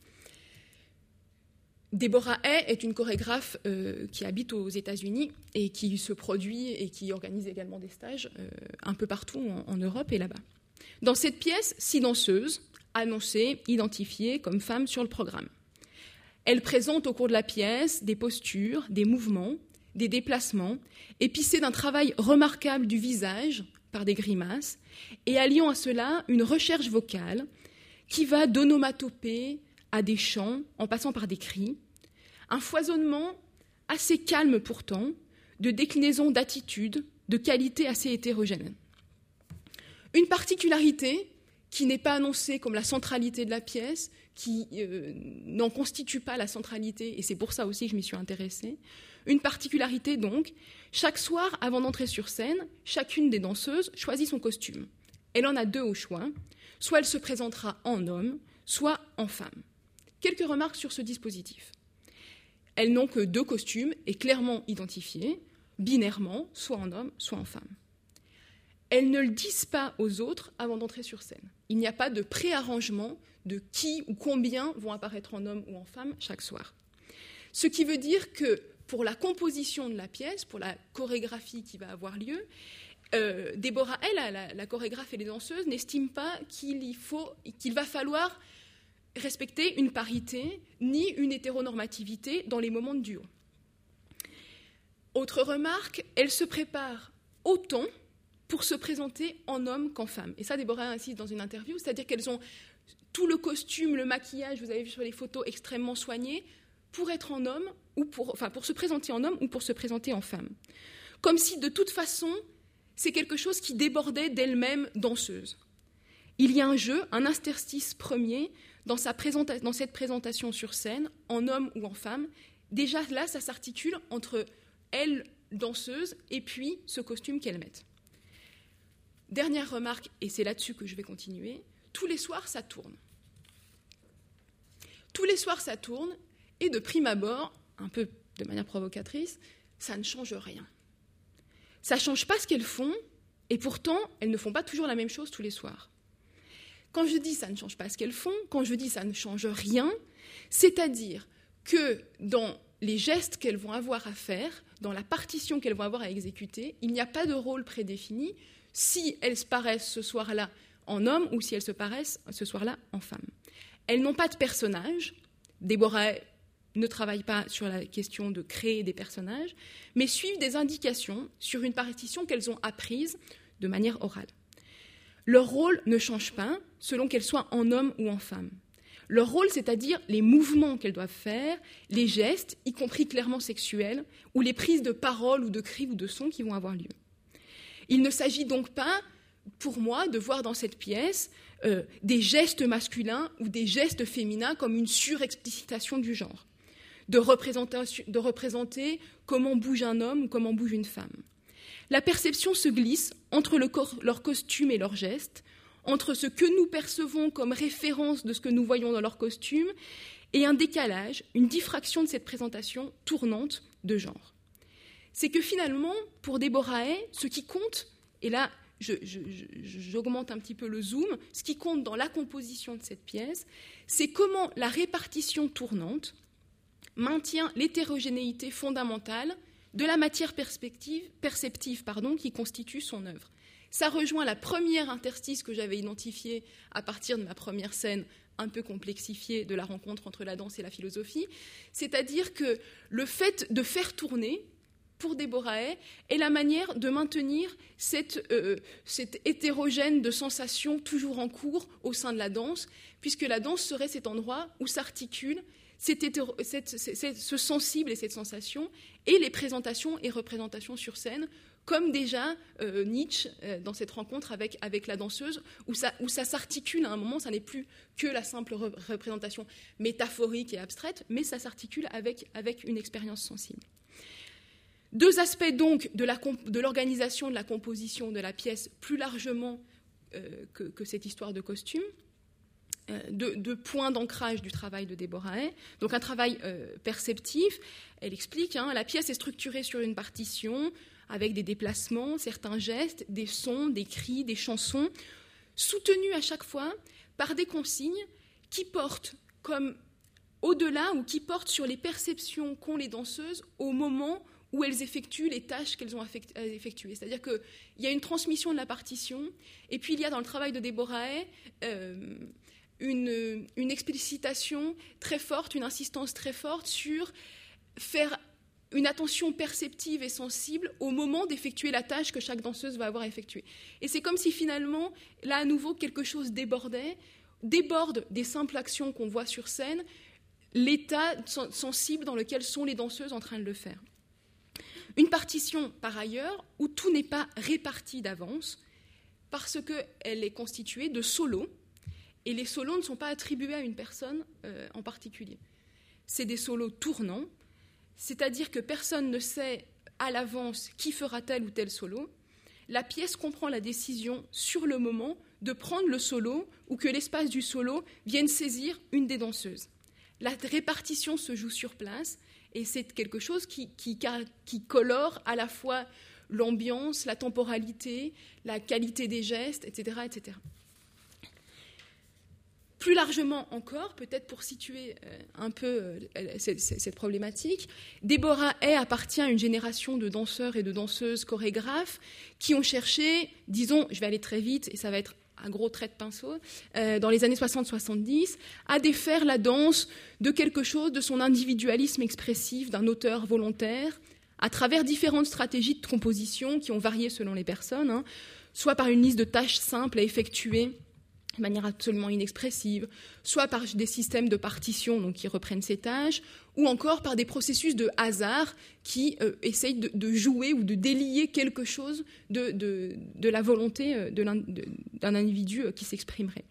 Deborah Hay est une chorégraphe euh, qui habite aux États-Unis et qui se produit et qui organise également des stages euh, un peu partout en, en Europe et là-bas. Dans cette pièce, six danseuses, annoncées, identifiées comme femmes sur le programme. Elles présentent au cours de la pièce des postures, des mouvements, des déplacements, épicés d'un travail remarquable du visage par des grimaces et alliant à cela une recherche vocale qui va d'onomatopée à des chants, en passant par des cris, un foisonnement assez calme pourtant, de déclinaisons d'attitudes, de qualités assez hétérogènes. Une particularité qui n'est pas annoncée comme la centralité de la pièce, qui euh, n'en constitue pas la centralité, et c'est pour ça aussi que je m'y suis intéressée. Une particularité donc, chaque soir, avant d'entrer sur scène, chacune des danseuses choisit son costume. Elle en a deux au choix, soit elle se présentera en homme, soit en femme. Quelques remarques sur ce dispositif. Elles n'ont que deux costumes et clairement identifiés, binairement, soit en homme, soit en femme. Elles ne le disent pas aux autres avant d'entrer sur scène. Il n'y a pas de préarrangement de qui ou combien vont apparaître en homme ou en femme chaque soir. Ce qui veut dire que pour la composition de la pièce, pour la chorégraphie qui va avoir lieu, euh, Déborah, elle, la, la chorégraphe et les danseuses, n'estiment pas qu'il y faut, qu'il va falloir respecter une parité ni une hétéronormativité dans les moments de duo. Autre remarque, elles se préparent autant pour se présenter en homme qu'en femme. Et ça, Déborah insiste dans une interview, c'est-à-dire qu'elles ont tout le costume, le maquillage, vous avez vu sur les photos, extrêmement soigné, pour être en homme, ou pour, enfin, pour se présenter en homme ou pour se présenter en femme. Comme si, de toute façon, c'est quelque chose qui débordait d'elle-même danseuse. Il y a un jeu, un interstice premier, dans, sa présenta- dans cette présentation sur scène, en homme ou en femme. Déjà, là, ça s'articule entre elle, danseuse, et puis ce costume qu'elle met. Dernière remarque, et c'est là-dessus que je vais continuer, tous les soirs, ça tourne. Tous les soirs, ça tourne, et de prime abord, un peu de manière provocatrice, ça ne change rien. Ça ne change pas ce qu'elles font, et pourtant, elles ne font pas toujours la même chose tous les soirs. Quand je dis ça ne change pas ce qu'elles font, quand je dis ça ne change rien, c'est-à-dire que dans les gestes qu'elles vont avoir à faire, dans la partition qu'elles vont avoir à exécuter, il n'y a pas de rôle prédéfini si elles se paraissent ce soir-là en homme ou si elles se paraissent ce soir-là en femme. Elles n'ont pas de personnage. Déborah ne travaille pas sur la question de créer des personnages, mais suivent des indications sur une partition qu'elles ont apprise de manière orale. Leur rôle ne change pas selon qu'elles soient en homme ou en femme. Leur rôle, c'est-à-dire les mouvements qu'elles doivent faire, les gestes, y compris clairement sexuels, ou les prises de parole ou de cris ou de sons qui vont avoir lieu. Il ne s'agit donc pas, pour moi, de voir dans cette pièce euh, des gestes masculins ou des gestes féminins comme une surexplicitation du genre, de représenter, de représenter comment bouge un homme ou comment bouge une femme. La perception se glisse entre le corps, leur costume et leurs gestes, entre ce que nous percevons comme référence de ce que nous voyons dans leur costume et un décalage, une diffraction de cette présentation tournante de genre. C'est que finalement, pour Déborah Hay, ce qui compte, et là je, je, je, j'augmente un petit peu le zoom, ce qui compte dans la composition de cette pièce, c'est comment la répartition tournante maintient l'hétérogénéité fondamentale de la matière perspective, perceptive pardon, qui constitue son œuvre. Ça rejoint la première interstice que j'avais identifiée à partir de ma première scène un peu complexifiée de la rencontre entre la danse et la philosophie, c'est-à-dire que le fait de faire tourner, pour Déborah Hay, est la manière de maintenir cette, euh, cette hétérogène de sensations toujours en cours au sein de la danse, puisque la danse serait cet endroit où s'articule cette hétéro, cette, cette, ce sensible et cette sensation, et les présentations et représentations sur scène, comme déjà euh, Nietzsche, euh, dans cette rencontre avec, avec la danseuse, où ça, où ça s'articule à un moment, ça n'est plus que la simple re- représentation métaphorique et abstraite, mais ça s'articule avec, avec une expérience sensible. Deux aspects donc de, la comp- de l'organisation, de la composition de la pièce, plus largement euh, que, que cette histoire de costume. De, de points d'ancrage du travail de Déborah Hay. Donc un travail euh, perceptif. Elle explique, hein, la pièce est structurée sur une partition avec des déplacements, certains gestes, des sons, des cris, des chansons, soutenus à chaque fois par des consignes qui portent comme au-delà ou qui portent sur les perceptions qu'ont les danseuses au moment où elles effectuent les tâches qu'elles ont à effectuer. C'est-à-dire qu'il y a une transmission de la partition, et puis il y a dans le travail de Déborah Hay euh, Une, une explicitation très forte, une insistance très forte sur faire une attention perceptive et sensible au moment d'effectuer la tâche que chaque danseuse va avoir à effectuer. Et c'est comme si finalement, là à nouveau, quelque chose débordait, déborde des simples actions qu'on voit sur scène, l'état sensible dans lequel sont les danseuses en train de le faire. Une partition, par ailleurs, où tout n'est pas réparti d'avance, parce qu'elle est constituée de solos, et les solos ne sont pas attribués à une personne euh, en particulier. C'est des solos tournants, c'est-à-dire que personne ne sait à l'avance qui fera tel ou tel solo. La pièce comprend la décision sur le moment de prendre le solo ou que l'espace du solo vienne saisir une des danseuses. La répartition se joue sur place et c'est quelque chose qui, qui, qui colore à la fois l'ambiance, la temporalité, la qualité des gestes, et cetera, et cetera. Plus largement encore, peut-être pour situer un peu cette problématique, Deborah Hay appartient à une génération de danseurs et de danseuses chorégraphes qui ont cherché, disons, je vais aller très vite et ça va être un gros trait de pinceau, euh, dans les années soixante soixante-dix, à défaire la danse de quelque chose de son individualisme expressif d'un auteur volontaire, à travers différentes stratégies de composition qui ont varié selon les personnes, hein, soit par une liste de tâches simples à effectuer de manière absolument inexpressive, soit par des systèmes de partition donc, qui reprennent ces tâches, ou encore par des processus de hasard qui euh, essayent de, de jouer ou de délier quelque chose de, de, de la volonté de de, d'un individu qui s'exprimerait.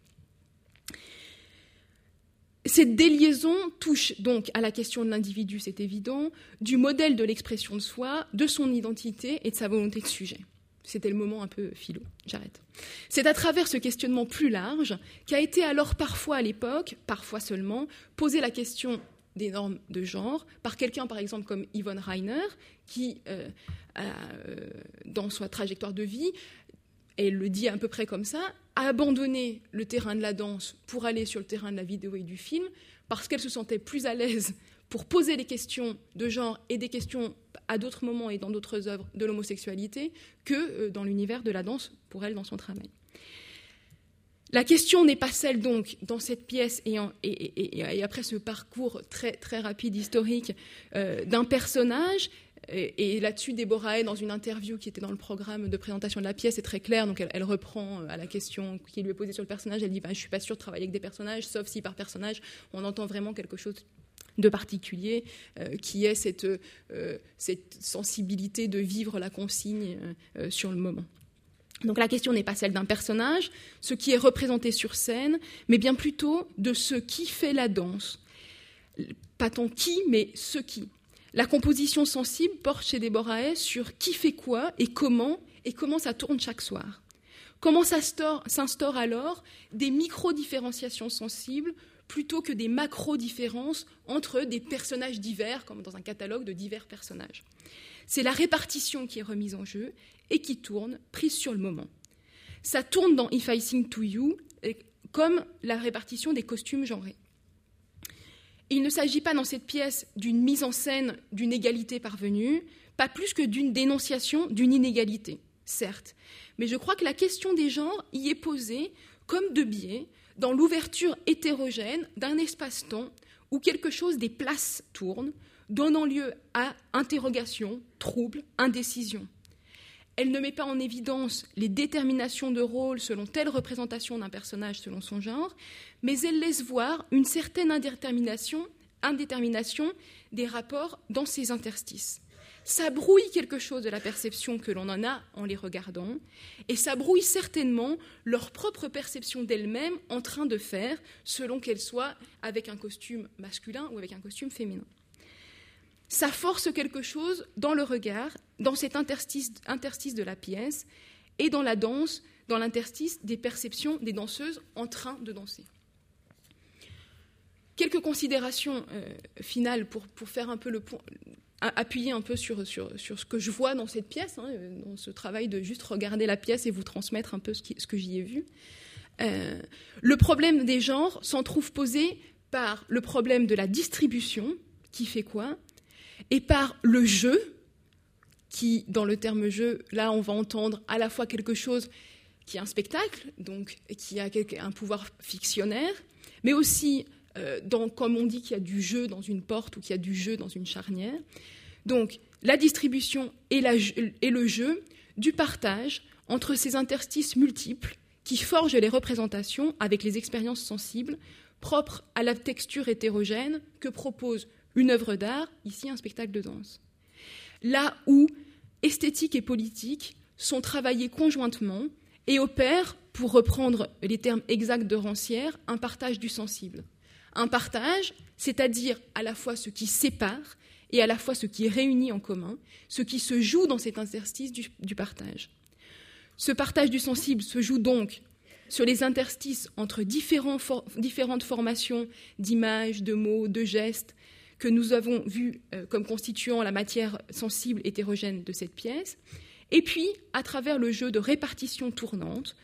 Cette déliaison touche donc à la question de l'individu, c'est évident, du modèle de l'expression de soi, de son identité et de sa volonté de sujet. C'était le moment un peu philo, j'arrête. C'est à travers ce questionnement plus large qu'a été alors parfois à l'époque, parfois seulement, posée la question des normes de genre par quelqu'un par exemple comme Yvonne Rainer qui, euh, a, euh, dans sa trajectoire de vie, elle le dit à peu près comme ça, a abandonné le terrain de la danse pour aller sur le terrain de la vidéo et du film parce qu'elle se sentait plus à l'aise pour poser les questions de genre et des questions à d'autres moments et dans d'autres œuvres de l'homosexualité que dans l'univers de la danse pour elle dans son travail. La question n'est pas celle donc dans cette pièce et, en, et, et, et après ce parcours très, très rapide historique euh, d'un personnage. Et, et là-dessus, Deborah Hay, dans une interview qui était dans le programme de présentation de la pièce, est très claire. Donc elle, elle reprend à la question qui lui est posée sur le personnage. Elle dit bah, « Je ne suis pas sûre de travailler avec des personnages, sauf si par personnage, on entend vraiment quelque chose de particulier, euh, qui est cette, euh, cette sensibilité de vivre la consigne euh, sur le moment. » Donc la question n'est pas celle d'un personnage, ce qui est représenté sur scène, mais bien plutôt de ce qui fait la danse. Pas tant qui, mais ce qui. La composition sensible porte chez Deborah Hay sur qui fait quoi et comment, et comment ça tourne chaque soir. Comment s'instaurent alors des micro-différenciations sensibles plutôt que des macro-différences entre des personnages divers, comme dans un catalogue de divers personnages. C'est la répartition qui est remise en jeu et qui tourne, prise sur le moment. Ça tourne dans If I Sing to You comme la répartition des costumes genrés. Il ne s'agit pas dans cette pièce d'une mise en scène d'une égalité parvenue, pas plus que d'une dénonciation d'une inégalité, certes. Mais je crois que la question des genres y est posée comme de biais dans l'ouverture hétérogène d'un espace-temps où quelque chose des places tourne, donnant lieu à interrogation, trouble, indécision. Elle ne met pas en évidence les déterminations de rôle selon telle représentation d'un personnage selon son genre, mais elle laisse voir une certaine indétermination, indétermination des rapports dans ces interstices. Ça brouille quelque chose de la perception que l'on en a en les regardant, et ça brouille certainement leur propre perception d'elles-mêmes en train de faire, selon qu'elles soient avec un costume masculin ou avec un costume féminin. Ça force quelque chose dans le regard, dans cet interstice, interstice de la pièce, et dans la danse, dans l'interstice des perceptions des danseuses en train de danser. Quelques considérations euh, finales pour, pour faire un peu le point, appuyer un peu sur, sur, sur ce que je vois dans cette pièce, hein, dans ce travail de juste regarder la pièce et vous transmettre un peu ce, qui, ce que j'y ai vu. Euh, le problème des genres s'en trouve posé par le problème de la distribution, qui fait quoi, et par le jeu, qui, dans le terme jeu, là, on va entendre à la fois quelque chose qui est un spectacle, donc qui a un pouvoir fictionnaire, mais aussi, euh, dans, comme on dit, qu'il y a du jeu dans une porte ou qu'il y a du jeu dans une charnière. Donc, la distribution et, la, et le jeu du partage entre ces interstices multiples qui forgent les représentations avec les expériences sensibles propres à la texture hétérogène que propose une œuvre d'art, ici un spectacle de danse. Là où esthétique et politique sont travaillés conjointement et opèrent, pour reprendre les termes exacts de Rancière, un partage du sensible. Un partage, c'est-à-dire à la fois ce qui sépare et à la fois ce qui réunit en commun, ce qui se joue dans cet interstice du, du partage. Ce partage du sensible se joue donc sur les interstices entre différents for- différentes formations d'images, de mots, de gestes, que nous avons vu euh, comme constituant la matière sensible hétérogène de cette pièce, et puis, à travers le jeu de répartition tournante,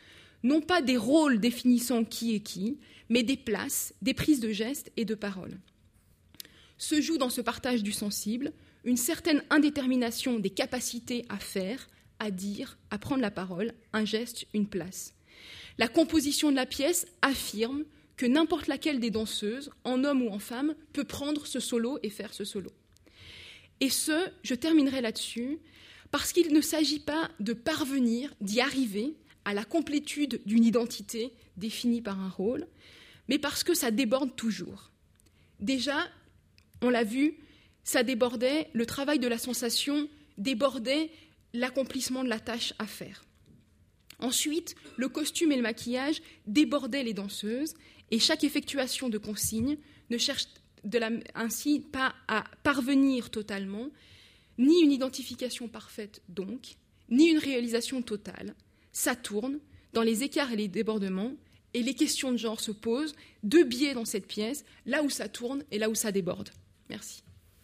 non pas des rôles définissant qui est qui, mais des places, des prises de gestes et de paroles. Se joue dans ce partage du sensible une certaine indétermination des capacités à faire, à dire, à prendre la parole, un geste, une place. La composition de la pièce affirme que n'importe laquelle des danseuses, en homme ou en femme, peut prendre ce solo et faire ce solo. Et ce, je terminerai là-dessus, parce qu'il ne s'agit pas de parvenir, d'y arriver à la complétude d'une identité définie par un rôle, mais parce que ça déborde toujours. Déjà, on l'a vu, ça débordait, le travail de la sensation débordait l'accomplissement de la tâche à faire. Ensuite, le costume et le maquillage débordaient les danseuses et chaque effectuation de consigne ne cherche de la, ainsi pas à parvenir totalement, ni une identification parfaite donc, ni une réalisation totale. Ça tourne dans les écarts et les débordements et les questions de genre se posent, deux biais dans cette pièce, là où ça tourne et là où ça déborde. Merci.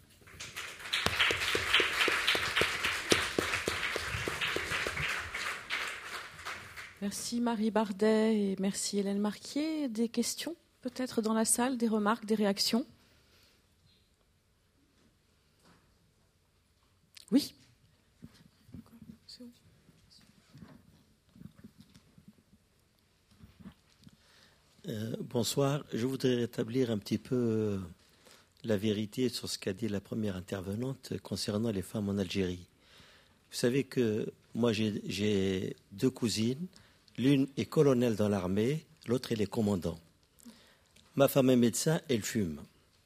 Merci Marie Bardet et merci Hélène Marquier. Des questions peut-être dans la salle, des remarques, des réactions? Oui. Euh, bonsoir. Je voudrais rétablir un petit peu euh, la vérité sur ce qu'a dit la première intervenante concernant les femmes en Algérie. Vous savez que moi, j'ai, j'ai deux cousines. L'une est colonel dans l'armée, l'autre, elle est commandant. Ma femme est médecin, elle fume.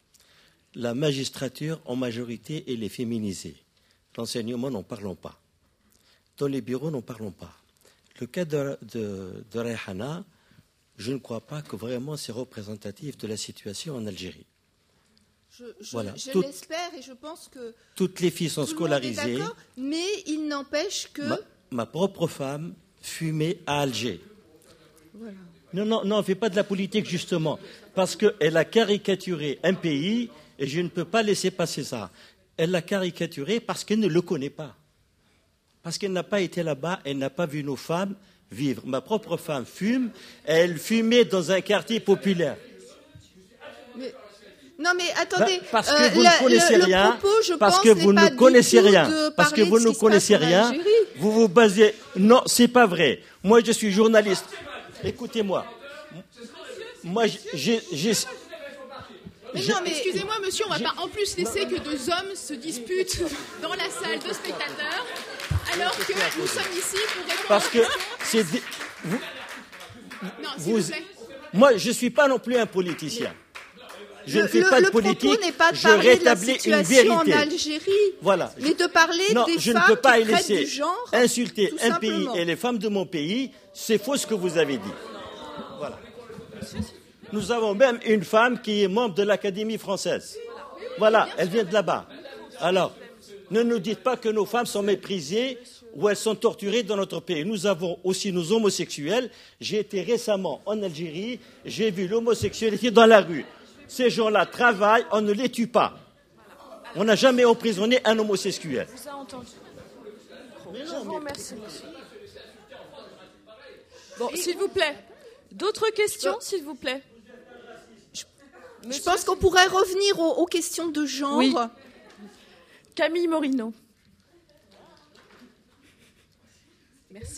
La magistrature, en majorité, elle est féminisée. L'enseignement, n'en parlons pas. Dans les bureaux, n'en parlons pas. Le cas de, de, de Rayhana, je ne crois pas que vraiment c'est représentatif de la situation en Algérie. Je, je, voilà. je Tout, l'espère et je pense que toutes les filles sont scolarisées. Mais il n'empêche que ma, ma propre femme fumait à Alger. Voilà. Non, non, non, on ne fait pas de la politique justement, parce qu'elle a caricaturé un pays et je ne peux pas laisser passer ça. Elle l'a caricaturé parce qu'elle ne le connaît pas, parce qu'elle n'a pas été là-bas, elle n'a pas vu nos femmes vivre. Ma propre femme fume, elle fumait dans un quartier populaire. Mais... Non mais attendez, bah, parce que euh, vous la, ne connaissez le, rien, le propos, je parce pense, que vous ne connaissez rien, parce que vous ne connaissez rien, vous vous basez. Non, c'est pas vrai. Moi, je suis journaliste. Écoutez-moi. Moi, j'ai. j'ai... Mais non, mais excusez-moi, monsieur, on ne va pas en plus laisser que deux hommes se disputent dans la salle de spectateurs, alors que nous sommes ici pour répondre. Parce que c'est. Des... Vous... Non, s'il vous plaît. Moi, je ne suis pas non plus un politicien. Je le, ne fais le, pas de le politique, n'est pas de je de rétablis la situation une vérité. En Algérie, voilà. Mais de parler non, des je femmes ne peux pas qui laisser traitent du genre, insulter un simplement. pays et les femmes de mon pays. C'est faux ce que vous avez dit. Voilà. Nous avons même une femme qui est membre de l'Académie française. Voilà, elle vient de là-bas. Alors, ne nous dites pas que nos femmes sont méprisées ou elles sont torturées dans notre pays. Nous avons aussi nos homosexuels. J'ai été récemment en Algérie, j'ai vu l'homosexualité dans la rue. Ces gens-là travaillent, on ne les tue pas. On n'a jamais emprisonné un homosexuel. Vous avez entendu. Je vous remercie, monsieur. Bon, s'il vous plaît. D'autres questions, s'il vous plaît. Je pense qu'on pourrait revenir aux, aux questions de genre. Oui. Camille Morino. Merci.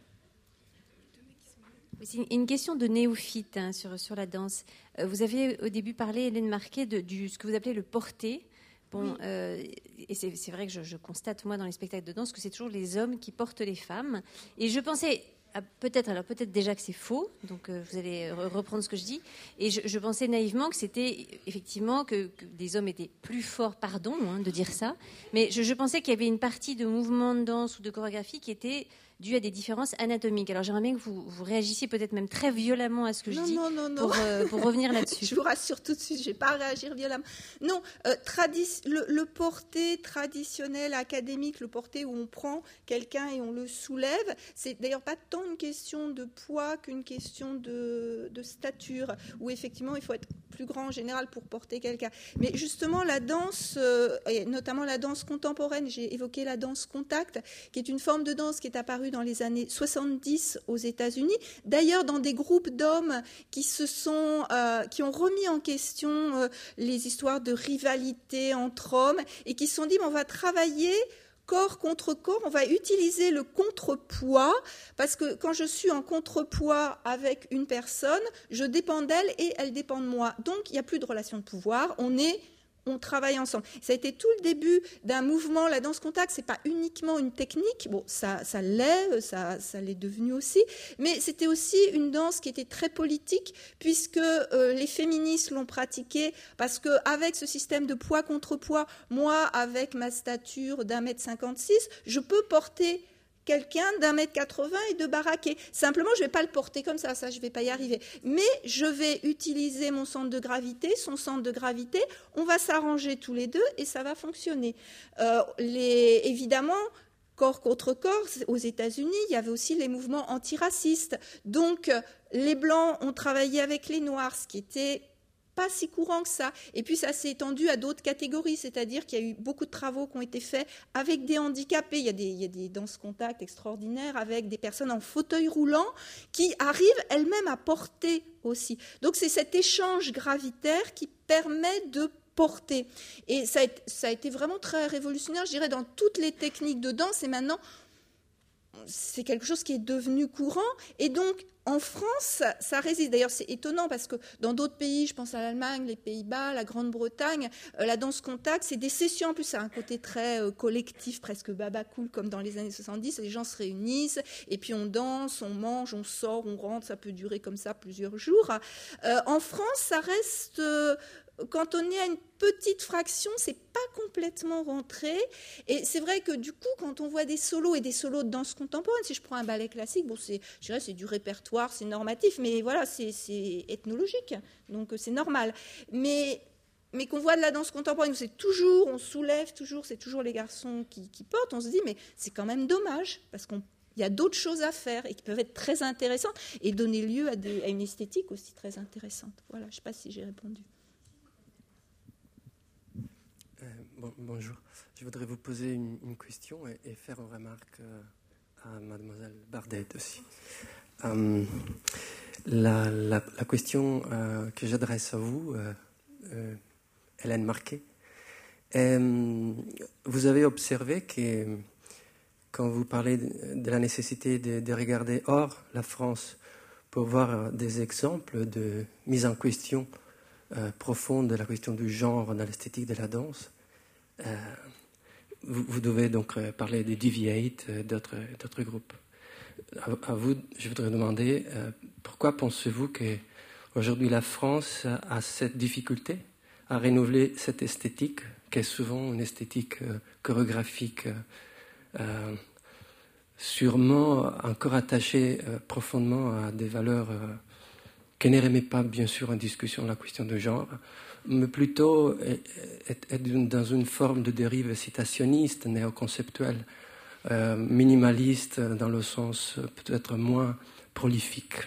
C'est une question de néophyte hein, sur, sur la danse. Euh, vous avez au début parlé, Hélène Marquet, de du, ce que vous appelez le porté. Bon, oui. euh, et c'est, c'est vrai que je, je constate, moi, dans les spectacles de danse, que c'est toujours les hommes qui portent les femmes. Et je pensais... Ah, peut-être, alors peut-être déjà que c'est faux, donc euh, vous allez re- reprendre ce que je dis. Et je, je pensais naïvement que c'était effectivement que, que les hommes étaient plus forts, pardon hein, de dire ça, mais je, je pensais qu'il y avait une partie de mouvement de danse ou de chorégraphie qui était due à des différences anatomiques. Alors j'aimerais bien que vous, vous réagissiez peut-être même très violemment à ce que non, je dis non, non, non. Pour, euh, pour revenir là-dessus. Je vous rassure tout de suite, je ne vais pas réagir violemment. Non, euh, tradi- le, le porté traditionnel académique, le porté où on prend quelqu'un et on le soulève, c'est d'ailleurs pas tant une question de poids qu'une question de, de stature, où effectivement il faut être plus grand en général pour porter quelqu'un. Mais justement, la danse, euh, et notamment la danse contemporaine, j'ai évoqué la danse contact, qui est une forme de danse qui est apparue dans les années soixante-dix aux États-Unis. D'ailleurs, dans des groupes d'hommes qui se sont, euh, qui ont remis en question euh, les histoires de rivalité entre hommes et qui se sont dit, mais on va travailler corps contre corps, on va utiliser le contrepoids, parce que quand je suis en contrepoids avec une personne, je dépends d'elle et elle dépend de moi. Donc, il n'y a plus de relation de pouvoir, on est... on travaille ensemble. Ça a été tout le début d'un mouvement. La danse contact, c'est pas uniquement une technique. Bon, ça, ça l'est, ça, ça l'est devenu aussi. Mais c'était aussi une danse qui était très politique, puisque euh, les féministes l'ont pratiquée, parce que avec ce système de poids contre poids, moi, avec ma stature d'un mètre cinquante-six, je peux porter quelqu'un d'un mètre quatre-vingts et de baraquer. Simplement, je ne vais pas le porter comme ça, ça, je ne vais pas y arriver. Mais je vais utiliser mon centre de gravité, son centre de gravité, on va s'arranger tous les deux et ça va fonctionner. Euh, les, évidemment, corps contre corps, aux États-Unis, il y avait aussi les mouvements antiracistes. Donc, les Blancs ont travaillé avec les Noirs, ce qui était pas si courant que ça. Et puis ça s'est étendu à d'autres catégories, c'est-à-dire qu'il y a eu beaucoup de travaux qui ont été faits avec des handicapés. Il y a des, il y a des danses contact extraordinaires avec des personnes en fauteuil roulant qui arrivent elles-mêmes à porter aussi. Donc c'est cet échange gravitaire qui permet de porter. Et ça a, ça a été vraiment très révolutionnaire, je dirais, dans toutes les techniques de danse. Et maintenant, c'est quelque chose qui est devenu courant. Et donc, en France, ça résiste. D'ailleurs, c'est étonnant parce que dans d'autres pays, je pense à l'Allemagne, les Pays-Bas, la Grande-Bretagne, euh, la danse contact, c'est des sessions. En plus, ça a un côté très euh, collectif, presque baba cool, comme dans les années soixante-dix. Les gens se réunissent et puis on danse, on mange, on sort, on rentre. Ça peut durer comme ça plusieurs jours. Euh, en France, ça reste... Euh, quand on est à une petite fraction, c'est pas complètement rentré. Et c'est vrai que du coup, quand on voit des solos et des solos de danse contemporaine, si je prends un ballet classique, bon, c'est, je dirais, c'est du répertoire, c'est normatif, mais voilà, c'est, c'est ethnologique, donc c'est normal. Mais mais qu'on voit de la danse contemporaine où c'est toujours, on soulève toujours, c'est toujours les garçons qui, qui portent, on se dit, mais c'est quand même dommage, parce qu'on il y a d'autres choses à faire et qui peuvent être très intéressantes et donner lieu à, des, à une esthétique aussi très intéressante. Voilà, je ne sais pas si j'ai répondu. Euh, bon, bonjour. Je voudrais vous poser une, une question et, et faire une remarque euh, à mademoiselle Bardet aussi. Euh, la, la, la question euh, que j'adresse à vous, euh, euh, Hélène Marquet, euh, vous avez observé que quand vous parlez de, de la nécessité de, de regarder hors la France pour voir des exemples de mise en question Euh, profonde de la question du genre dans l'esthétique de la danse. Euh, vous, vous devez donc euh, parler de Deviate, euh, d'autres, d'autres groupes. À, à vous, je voudrais demander euh, pourquoi pensez-vous qu'aujourd'hui la France a, a cette difficulté à renouveler cette esthétique, qui est souvent une esthétique euh, chorégraphique, euh, sûrement encore attachée euh, profondément à des valeurs euh, qui ne remet pas, bien sûr, en discussion la question de genre, mais plutôt est, est, est dans une forme de dérive citationniste, néoconceptuelle, euh, minimaliste, dans le sens peut-être moins prolifique.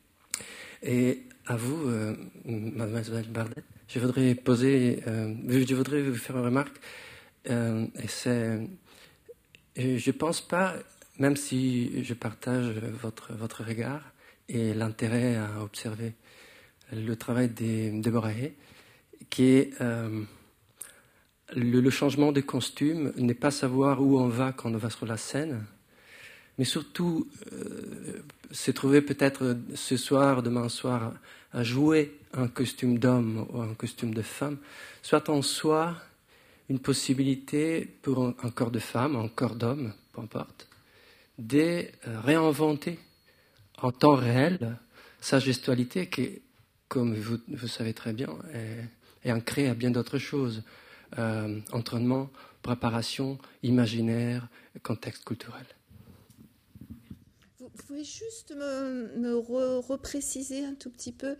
Et à vous, euh, mademoiselle Bardet, je voudrais poser, euh, je voudrais vous faire une remarque, euh, et c'est, et je ne pense pas, même si je partage votre, votre regard, et l'intérêt à observer le travail de, de Boraé, qui est euh, le, le changement de costume, n'est pas savoir où on va quand on va sur la scène, mais surtout euh, se trouver peut-être ce soir, demain soir, à jouer un costume d'homme ou un costume de femme, soit en soi une possibilité pour un, un corps de femme, un corps d'homme, peu importe, de euh, réinventer en temps réel, sa gestualité qui, comme vous, vous savez très bien, est, est ancrée à bien d'autres choses. Euh, entraînement, préparation, imaginaire, contexte culturel. Vous pouvez juste me, me re, repréciser un tout petit peu?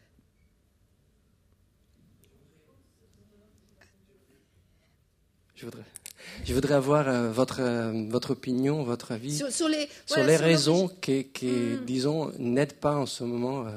Je voudrais... Je voudrais avoir euh, votre, euh, votre opinion, votre avis sur, sur les, sur voilà, les sur raisons qui, qui mmh. disons, n'aident pas en ce moment euh,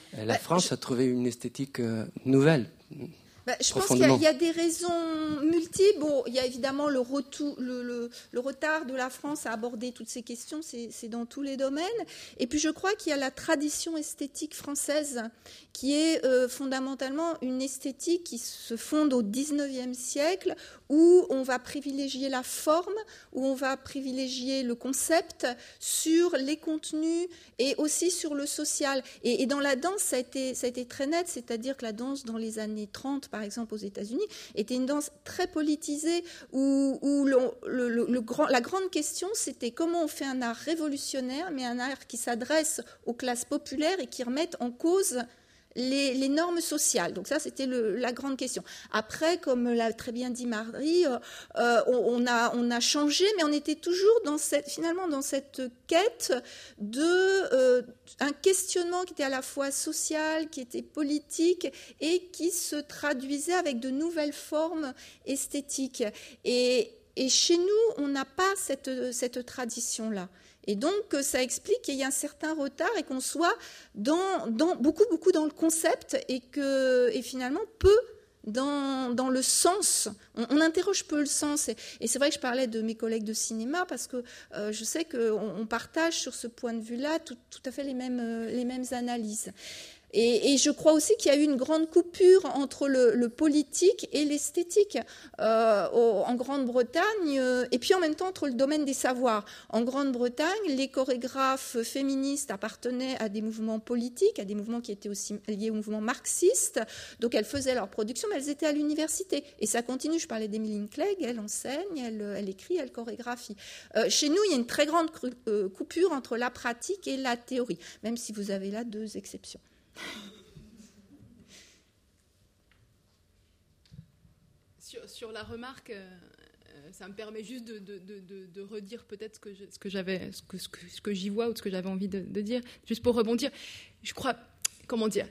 La bah, France je... a trouvé une esthétique euh, nouvelle. Bah, je pense qu'il y, y a des raisons multiples. Bon, il y a évidemment le, retour, le, le, le retard de la France à aborder toutes ces questions, c'est dans tous les domaines. Et puis je crois qu'il y a la tradition esthétique française qui est euh, fondamentalement une esthétique qui se fonde au dix-neuvième siècle, où on va privilégier la forme, où on va privilégier le concept sur les contenus et aussi sur le social. Et, et dans la danse, ça a été, ça a été très net, c'est-à-dire que la danse dans les années trente, par exemple aux États-Unis, était une danse très politisée où, où le, le, le, le grand, la grande question, c'était comment on fait un art révolutionnaire, mais un art qui s'adresse aux classes populaires et qui remette en cause Les, les normes sociales. Donc ça, c'était la grande question. Après, comme l'a très bien dit Marie, euh, on, on, a, on a changé, mais on était toujours dans cette, finalement dans cette quête de euh, un questionnement qui était à la fois social, qui était politique et qui se traduisait avec de nouvelles formes esthétiques. Et, et chez nous, on n'a pas cette, cette tradition-là. Et donc, ça explique qu'il y a un certain retard et qu'on soit dans, dans, beaucoup, beaucoup dans le concept et, que, et finalement peu dans, dans le sens. On, on interroge peu le sens. Et, et c'est vrai que je parlais de mes collègues de cinéma parce que euh, je sais qu'on on partage sur ce point de vue-là tout, tout à fait les mêmes, euh, les mêmes analyses. Et, et je crois aussi qu'il y a eu une grande coupure entre le, le politique et l'esthétique euh, en Grande-Bretagne, euh, et puis en même temps entre le domaine des savoirs. En Grande-Bretagne, les chorégraphes féministes appartenaient à des mouvements politiques, à des mouvements qui étaient aussi liés au mouvement marxiste, donc elles faisaient leur production, mais elles étaient à l'université. Et ça continue, je parlais d'Emmeline Clegg, elle enseigne, elle, elle écrit, elle chorégraphie. Euh, chez nous, il y a une très grande coupure entre la pratique et la théorie, même si vous avez là deux exceptions. Sur, sur la remarque, euh, ça me permet juste de, de, de, de redire peut-être ce que, je, ce que j'avais, ce que, ce que, ce que j'y vois ou ce que j'avais envie de, de dire. Juste pour rebondir, je crois, comment dire,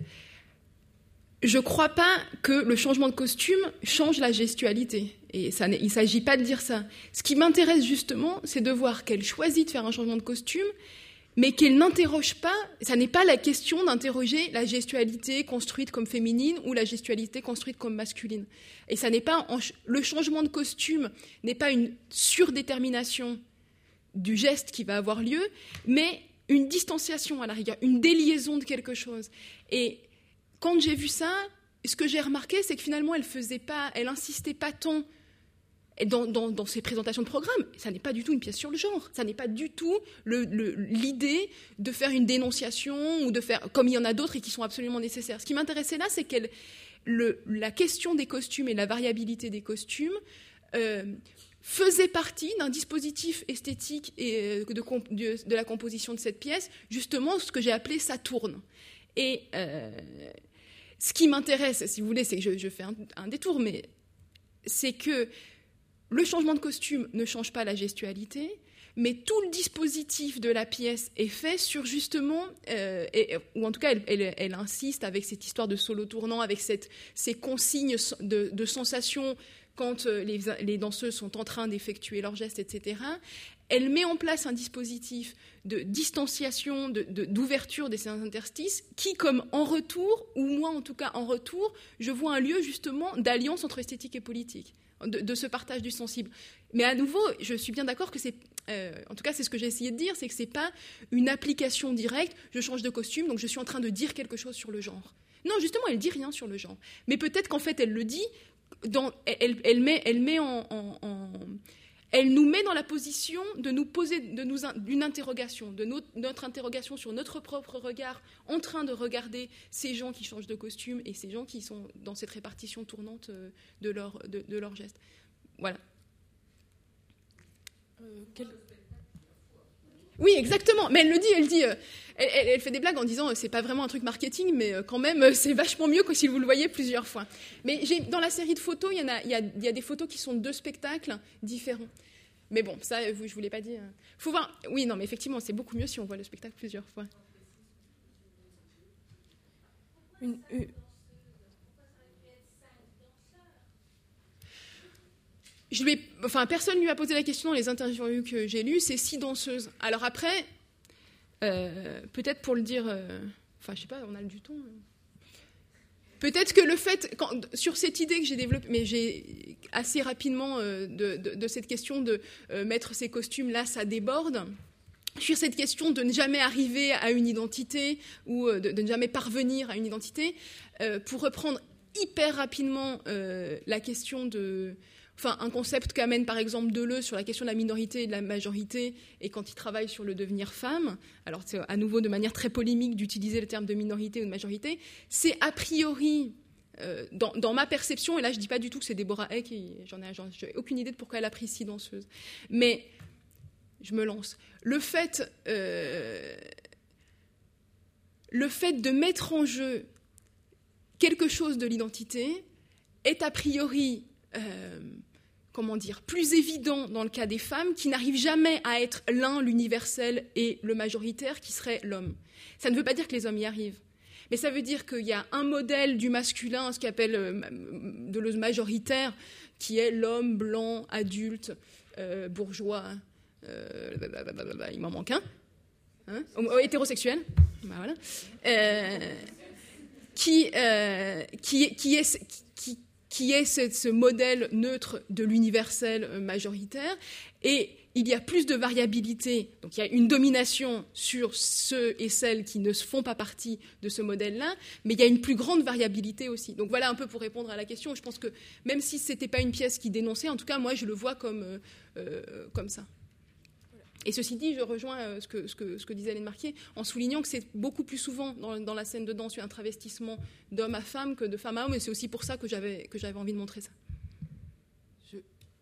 je crois pas que le changement de costume change la gestualité. Et ça, il ne s'agit pas de dire ça. Ce qui m'intéresse justement, c'est de voir qu'elle choisit de faire un changement de costume, mais qu'elle n'interroge pas, ça n'est pas la question d'interroger la gestualité construite comme féminine ou la gestualité construite comme masculine. Et ça n'est pas, le changement de costume n'est pas une surdétermination du geste qui va avoir lieu, mais une distanciation à la rigueur, une déliaison de quelque chose. Et quand j'ai vu ça, ce que j'ai remarqué, c'est que finalement, elle faisait pas, elle insistait pas tant Dans, dans, dans ses présentations de programme, ça n'est pas du tout une pièce sur le genre. Ça n'est pas du tout le, le, l'idée de faire une dénonciation ou de faire, comme il y en a d'autres et qui sont absolument nécessaires. Ce qui m'intéressait là, c'est que la question des costumes et la variabilité des costumes euh, faisait partie d'un dispositif esthétique et de, de, de la composition de cette pièce, justement ce que j'ai appelé Saturne. Et euh, ce qui m'intéresse, si vous voulez, c'est que je, je fais un, un détour, mais c'est que le changement de costume ne change pas la gestualité, mais tout le dispositif de la pièce est fait sur justement, euh, et, ou en tout cas elle, elle, elle insiste avec cette histoire de solo tournant, avec cette, ces consignes de, de sensations quand les, les danseuses sont en train d'effectuer leurs gestes, et cetera. Elle met en place un dispositif de distanciation, de, de, d'ouverture des interstices qui, comme en retour, ou moi en tout cas en retour, je vois un lieu justement d'alliance entre esthétique et politique. De, de ce partage du sensible. Mais à nouveau, je suis bien d'accord que c'est, euh, en tout cas c'est ce que j'ai essayé de dire, c'est que c'est pas une application directe, je change de costume, donc je suis en train de dire quelque chose sur le genre. Non, justement, elle dit rien sur le genre. Mais peut-être qu'en fait, elle le dit, dans, elle, elle met, elle met en, en, en elle nous met dans la position de nous poser de nous, d'une interrogation, de notre, notre interrogation sur notre propre regard, en train de regarder ces gens qui changent de costume et ces gens qui sont dans cette répartition tournante de leurs de, de leur gestes. Voilà. Euh, quel... Oui, exactement. Mais elle le dit, elle dit, euh, elle, elle, elle fait des blagues en disant euh, c'est pas vraiment un truc marketing, mais euh, quand même euh, c'est vachement mieux que si vous le voyez plusieurs fois. Mais j'ai, dans la série de photos, il y en a, il y a, il y a des photos qui sont de deux spectacles différents. Mais bon, ça, je vous l'ai pas dit. Faut voir. Oui, non, mais effectivement, c'est beaucoup mieux si on voit le spectacle plusieurs fois. Une, une... Je lui ai, enfin, personne ne lui a posé la question dans les interviews que j'ai lues, c'est six danseuses. Alors après, euh, peut-être pour le dire, euh, Enfin, je sais pas, on a du temps. Peut-être que le fait, quand, sur cette idée que j'ai développée, mais j'ai assez rapidement euh, de, de, de cette question de euh, mettre ces costumes, là, ça déborde. Sur cette question de ne jamais arriver à une identité ou euh, de, de ne jamais parvenir à une identité, euh, pour reprendre hyper rapidement euh, la question de... Enfin, un concept qu'amène par exemple Deleuze sur la question de la minorité et de la majorité, et quand il travaille sur le devenir femme, alors c'est à nouveau de manière très polémique d'utiliser le terme de minorité ou de majorité, c'est a priori, euh, dans, dans ma perception, et là je ne dis pas du tout que c'est Déborah Hay, qui, j'en ai, j'en ai aucune idée de pourquoi elle a pris si danseuse, mais je me lance. Le fait, euh, le fait de mettre en jeu quelque chose de l'identité est a priori... Euh, comment dire, plus évident dans le cas des femmes qui n'arrivent jamais à être l'un, l'universel, et le majoritaire qui serait l'homme. Ça ne veut pas dire que les hommes y arrivent, mais ça veut dire qu'il y a un modèle du masculin, ce qu'on appelle euh, Deleuze majoritaire, qui est l'homme blanc, adulte, euh, bourgeois, euh, blablabla, il m'en manque un, hein, hétérosexuel, ben voilà, euh, qui, euh, qui, qui est... Qui, qui est ce, ce modèle neutre de l'universel majoritaire, et il y a plus de variabilité, donc il y a une domination sur ceux et celles qui ne font pas partie de ce modèle-là, mais il y a une plus grande variabilité aussi. Donc voilà un peu pour répondre à la question. Je pense que même si ce n'était pas une pièce qui dénonçait, en tout cas moi je le vois comme, euh, euh, comme ça. Et ceci dit, je rejoins ce que, ce que, ce que disait Hélène Marquier, en soulignant que c'est beaucoup plus souvent dans, dans la scène de danse un travestissement d'homme à femme que de femme à homme, et c'est aussi pour ça que j'avais, que j'avais envie de montrer ça. Je...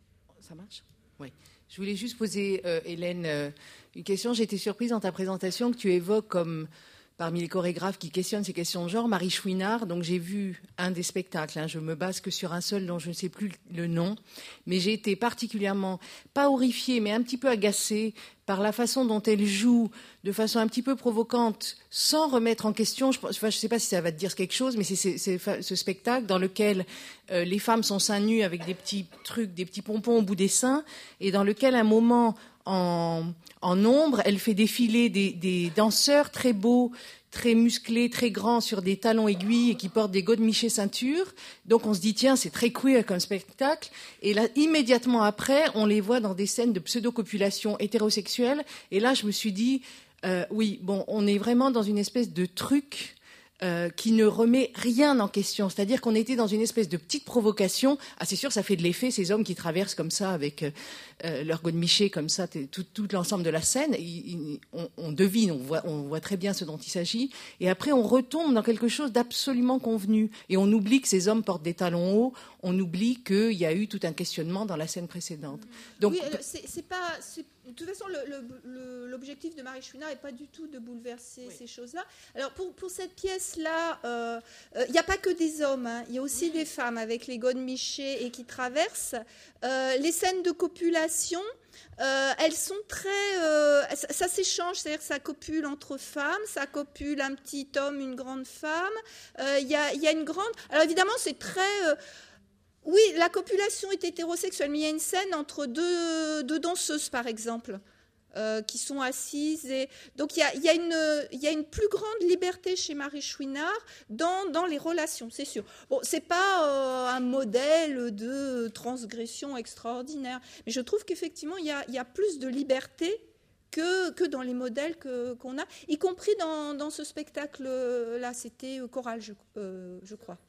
Ça marche ? Oui. Je voulais juste poser, euh, Hélène, euh, une question. J'ai été surprise dans ta présentation que tu évoques comme, parmi les chorégraphes qui questionnent ces questions de genre, Marie Chouinard. Donc j'ai vu un des spectacles, hein, je me base que sur un seul dont je ne sais plus le nom, mais j'ai été particulièrement, pas horrifiée, mais un petit peu agacée par la façon dont elle joue, de façon un petit peu provocante, sans remettre en question, je ne enfin, sais pas si ça va te dire quelque chose, mais c'est, c'est, c'est ce spectacle dans lequel euh, les femmes sont seins nus avec des petits trucs, des petits pompons au bout des seins, et dans lequel, à un moment, en, en ombre, elle fait défiler des, des danseurs très beaux, très musclés, très grands, sur des talons aiguilles et qui portent des godemichés ceinture. Donc on se dit, tiens, c'est très queer comme spectacle. Et là, immédiatement après, on les voit dans des scènes de pseudo-copulation hétérosexuelle. Et là, je me suis dit, euh, oui, bon, on est vraiment dans une espèce de truc Euh, qui ne remet rien en question. C'est-à-dire qu'on était dans une espèce de petite provocation. Ah, c'est sûr, ça fait de l'effet, ces hommes qui traversent comme ça, avec euh, leur godemiché, comme ça, tout, tout l'ensemble de la scène. Il, il, on, on devine, on voit, on voit très bien ce dont il s'agit. Et après, on retombe dans quelque chose d'absolument convenu. Et on oublie que ces hommes portent des talons hauts. On oublie qu'il y a eu tout un questionnement dans la scène précédente. Donc, oui, c'est, c'est pas... C'est... De toute façon, le, le, l'objectif de Marie Chouinard n'est pas du tout de bouleverser oui. ces choses-là. Alors, pour, pour cette pièce-là, il euh, n'y euh, a pas que des hommes. Hein. Il y a aussi oui. des femmes avec les godemichés et qui traversent. Euh, les scènes de copulation, euh, elles sont très... Euh, ça, ça s'échange, c'est-à-dire que ça copule entre femmes, ça copule un petit homme, une grande femme. Il euh, y, a, y a une grande... Alors, évidemment, c'est très... Euh, Oui, la copulation est hétérosexuelle, mais il y a une scène entre deux, deux danseuses, par exemple, euh, qui sont assises. Et... Donc, il y a, il y a une, il y a une plus grande liberté chez Marie Chouinard dans, dans les relations, c'est sûr. Bon, ce n'est pas euh, un modèle de transgression extraordinaire, mais je trouve qu'effectivement, il y a, il y a plus de liberté que, que dans les modèles que, qu'on a, y compris dans, dans ce spectacle-là. C'était Chorale, je, euh, je crois.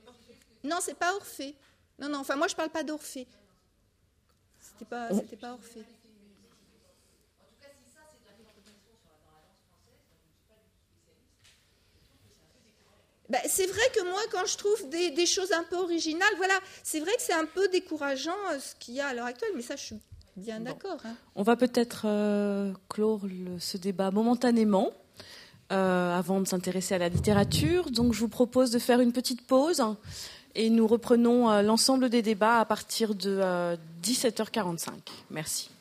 Non, ce n'est pas Orphée. Non, non, enfin, moi, je ne parle pas d'Orphée. C'était pas, oh. c'était pas Orphée. En tout cas, si ça, c'est de la représentation dans la danse française, je ne suis pas du tout spécialiste. Ben, c'est vrai que moi, quand je trouve des, des choses un peu originales, voilà, c'est vrai que c'est un peu décourageant euh, ce qu'il y a à l'heure actuelle, mais ça, je suis bien bon. d'accord. Hein. On va peut-être euh, clore le, ce débat momentanément. Euh, avant de s'intéresser à la littérature. Donc je vous propose de faire une petite pause et nous reprenons euh, l'ensemble des débats à partir de euh, dix-sept heures quarante-cinq. Merci.